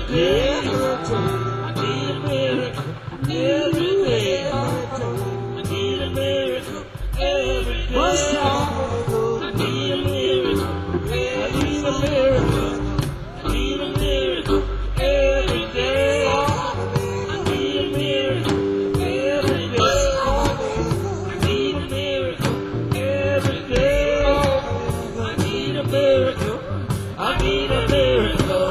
day. I need a miracle every day. I need a miracle every day. I need a miracle. I need a miracle. I need a miracle every day. I need a miracle every day. I need a miracle every day. I need a miracle. I need a miracle.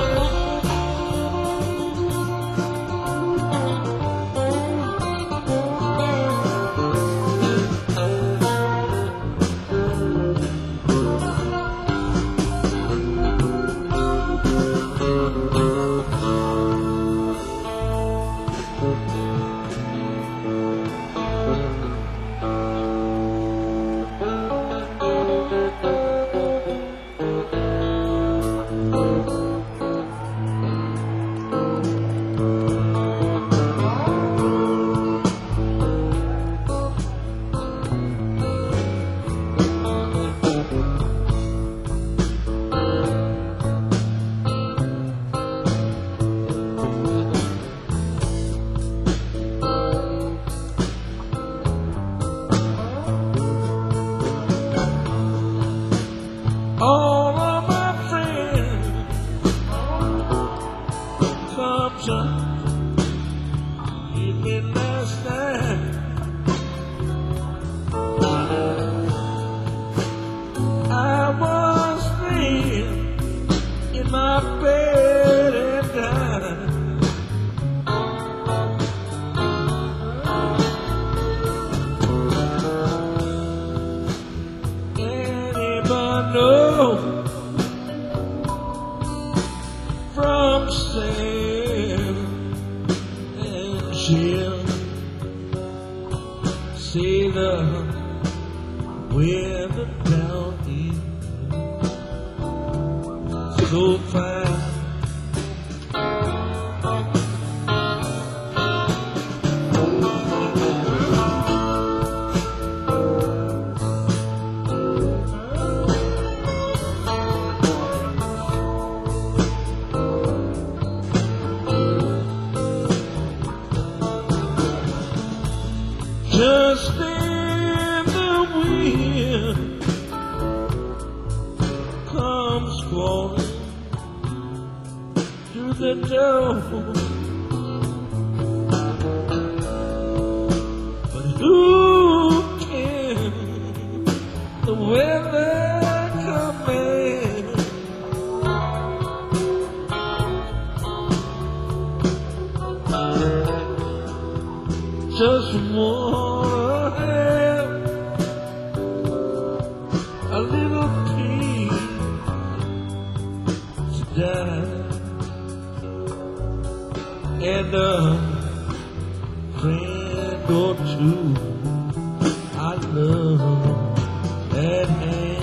All of my friends come to meet me last night. I was laying in my bed and died. Anyone know from Sam and Jim? See the weather down here so fine. Just in the wind comes flowing through the door. But who can the weather command? Just wanna have a little peace to die, and a friend or two I love at hand.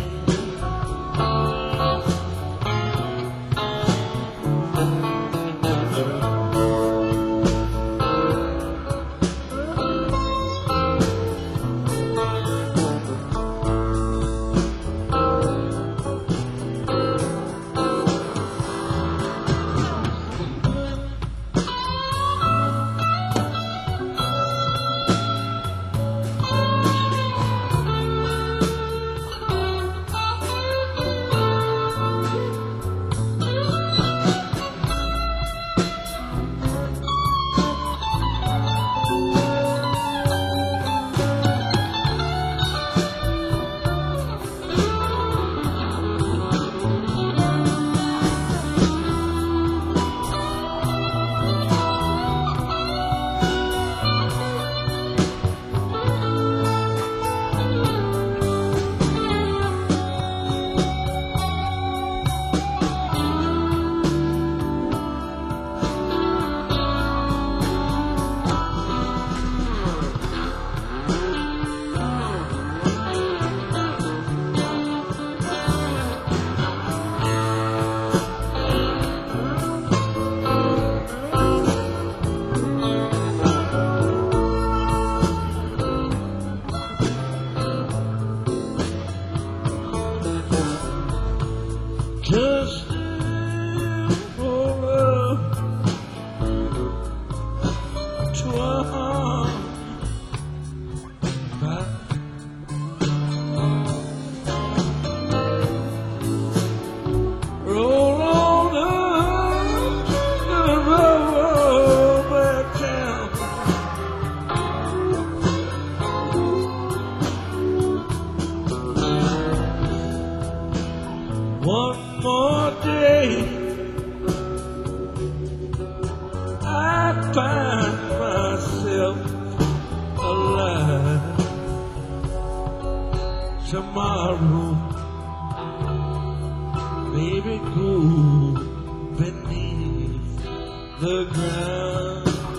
one more day, I find myself alive. Tomorrow, maybe go beneath the ground.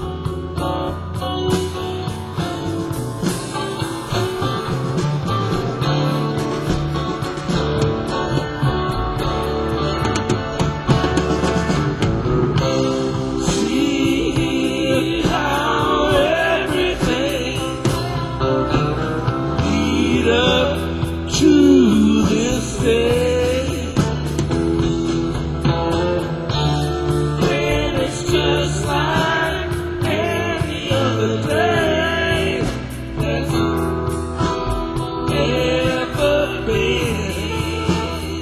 See how everything lead up to this day. And it's just like any other day that's ever been.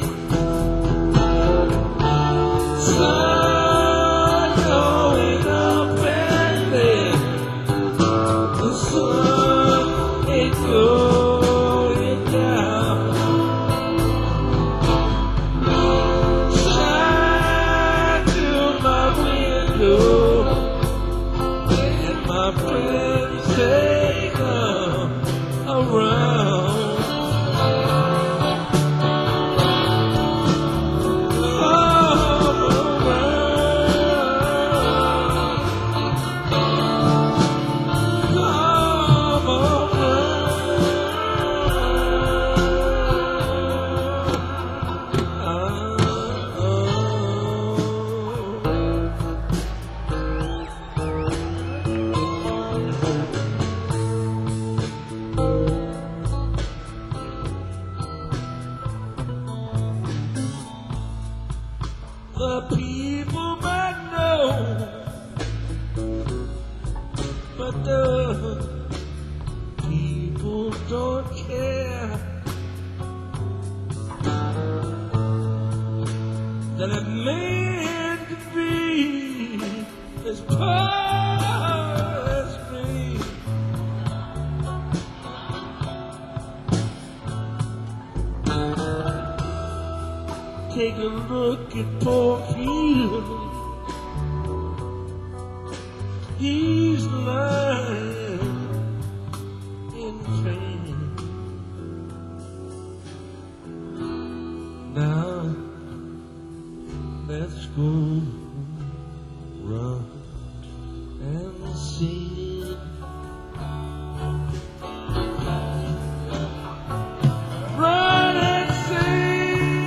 Sun going up and then the sun ain't going down. Shine through my window and my friends they come around. The people might know, but the people don't care. That it meant to be as poor as me. Take a look at poor Peter. He's lying in pain. Now let's go run and sing. Run and sing.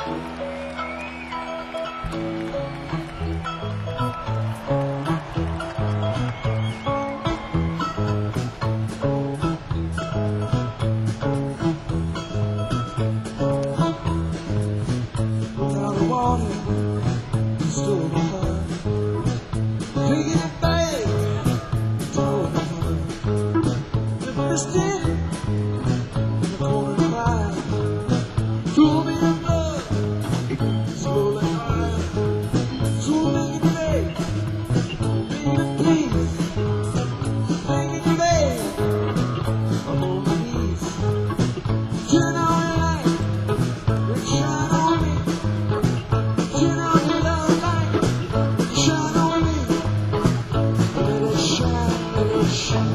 Without a warning, you stole my heart. Taking it back, tore my heart. You missed it in the corner cry. Threw me in love, slowly crying. So make it beg, baby please. Make it beg, I'm on my knees. Turn on your light, and shine on me. Turn on your love light, shine on me. Let it shine, let it shine.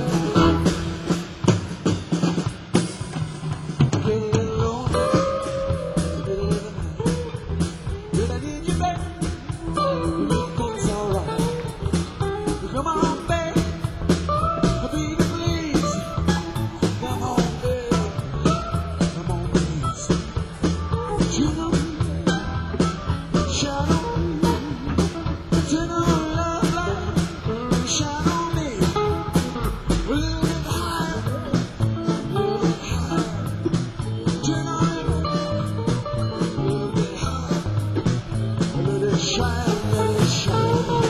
Get it alone, get it in the night. When I need you back, you make things alright. You come on back, baby please. Come on back, come on please. Turn on, shine on me. Turn on love light, shine on me. A little bit higher, a little bit higher. Turn on it, a little bit higher. Let it shine, let it shine.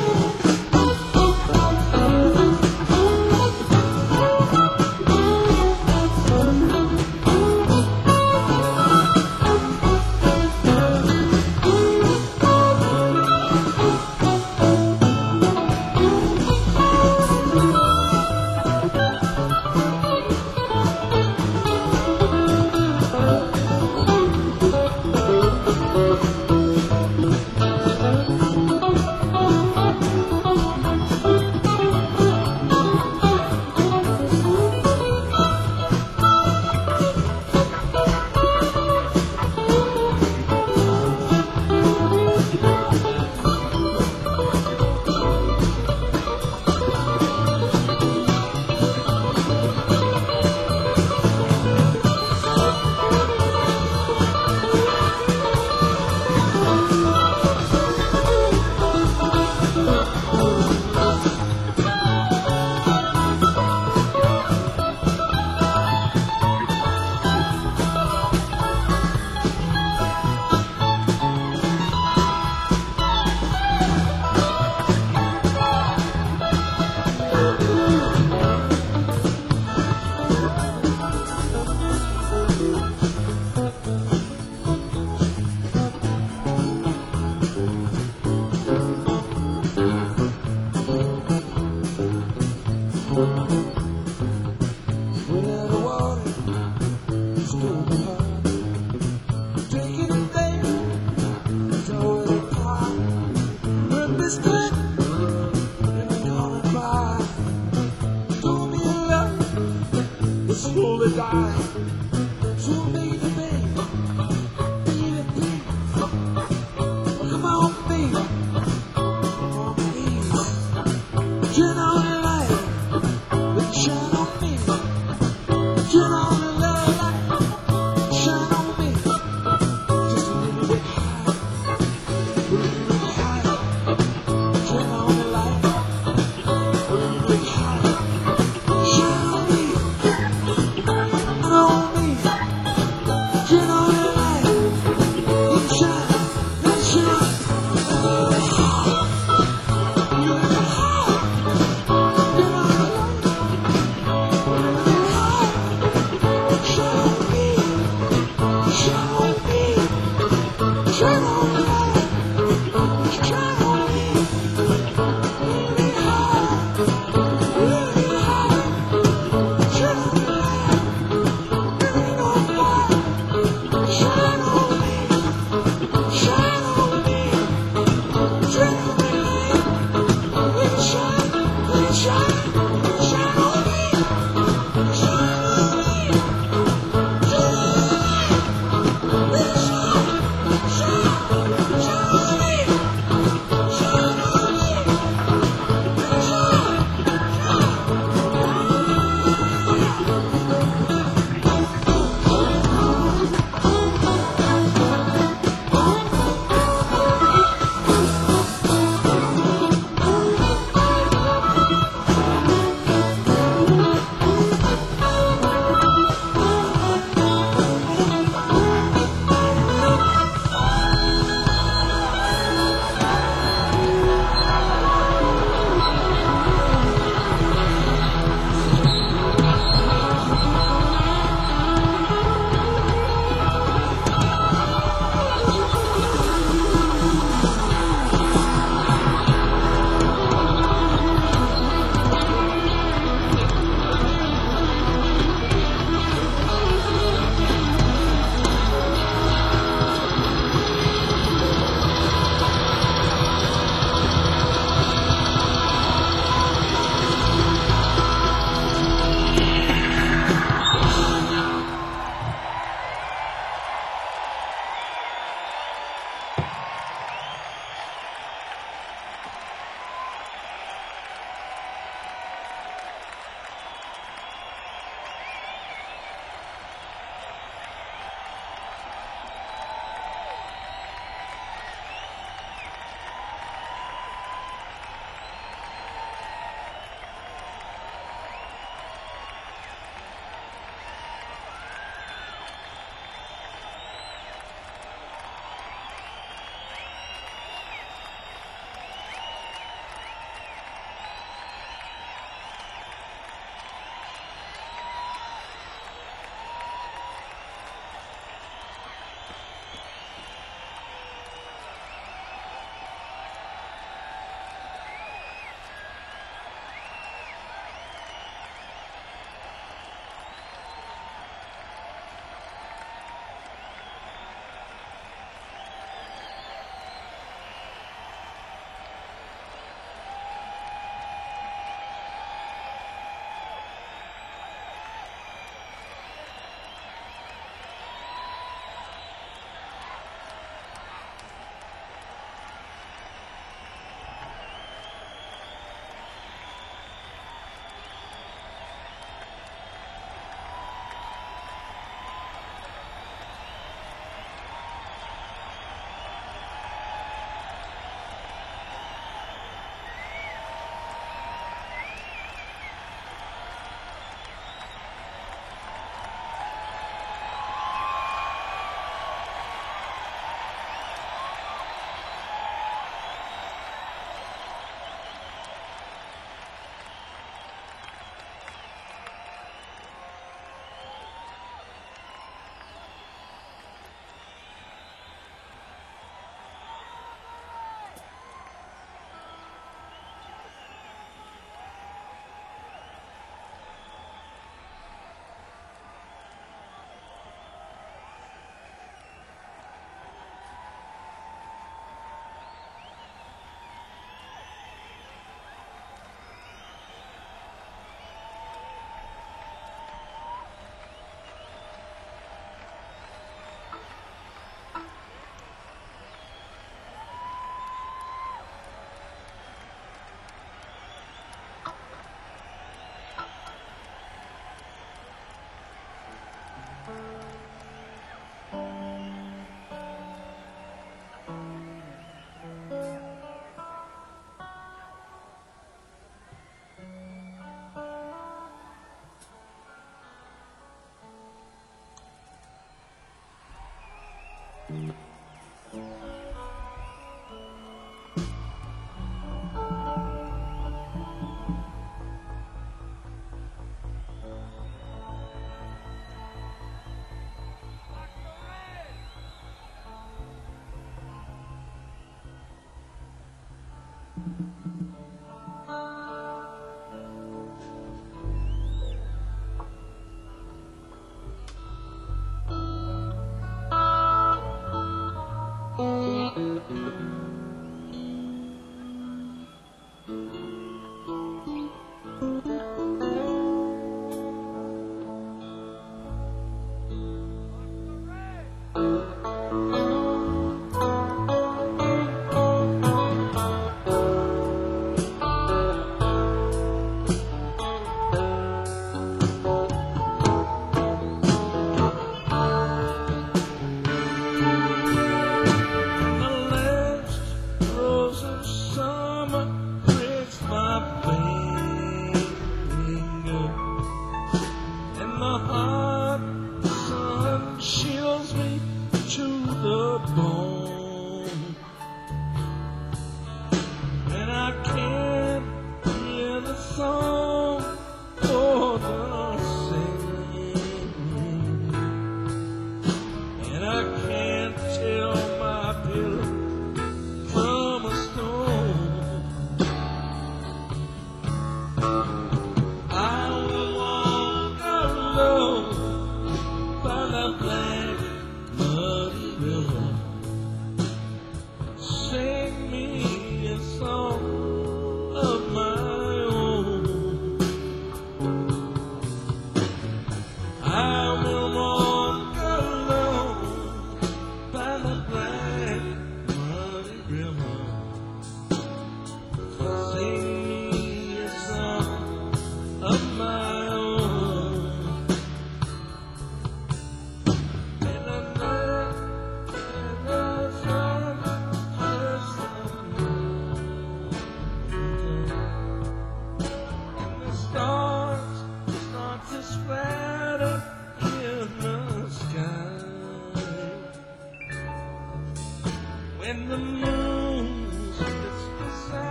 When the moon splits the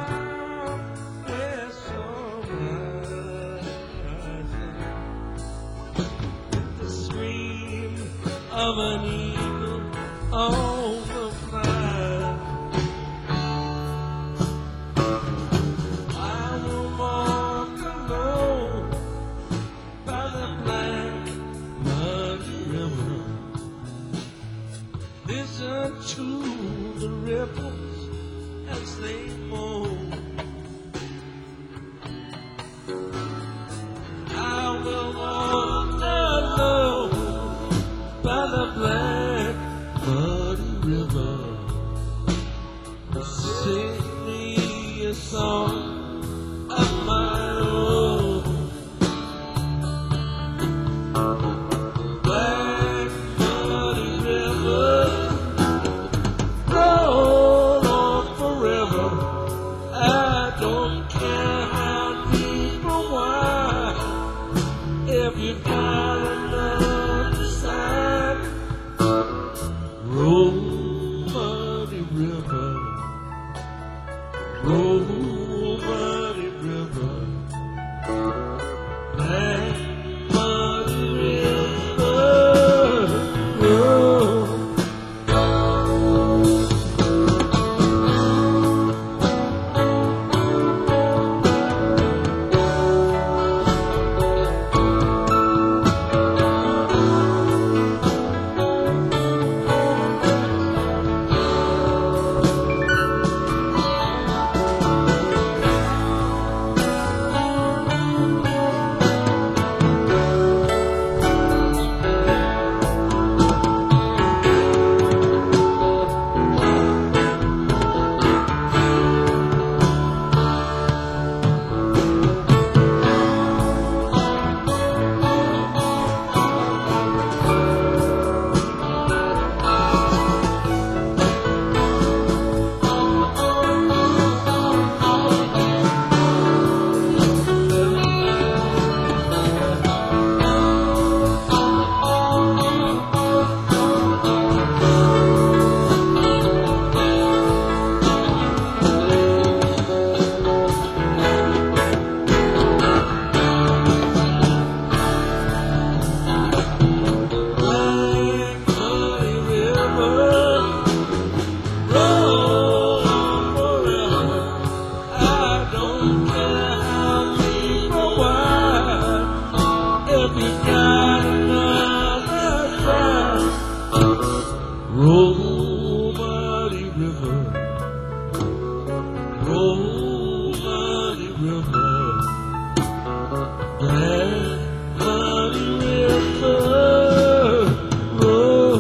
southwest horizon, with the scream of an eagle on the flight, I will walk alone by the black muddy river. Listen to the ripples as they moan. I will walk alone by the black muddy river. Sing me a song of my own. Black muddy river, roll on forever. I don't care how deep or wide. If you got another side, Roll, muddy river, roll, muddy river, black muddy river, roll.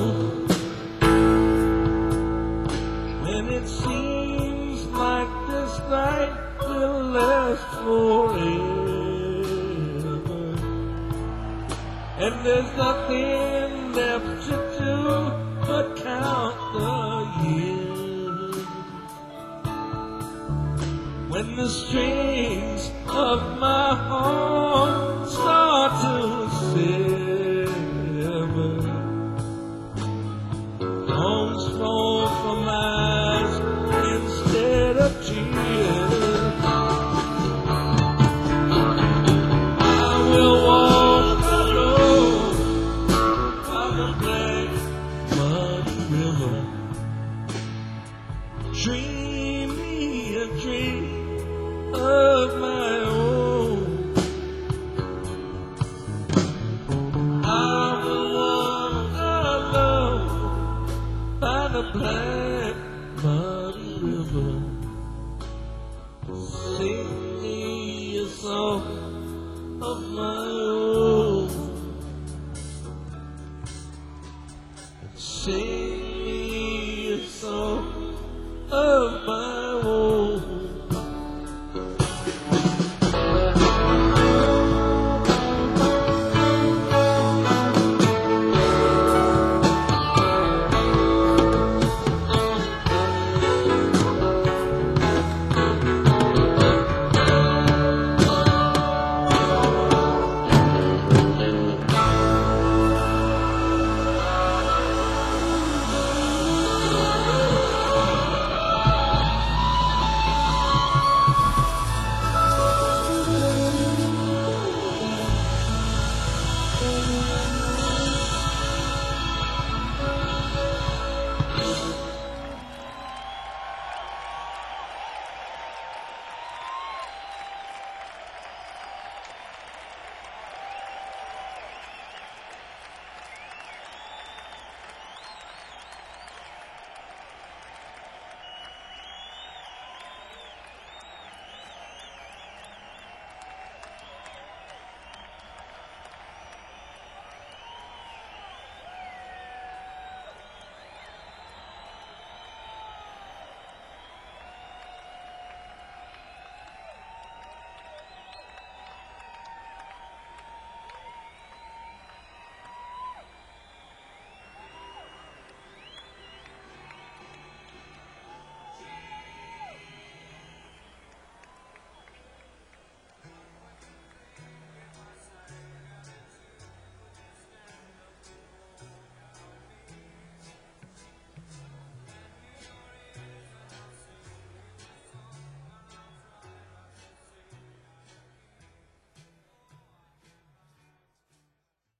When it seems like this night will last forever, and there's nothing left to do but count the years. When the strings of my heart start to sever, songs fall from eyes instead of tears. I will walk alone by the black muddy river. Dream me a dream of my own. I will walk alone by the black muddy river. Sing me a song of my own. Sing me a song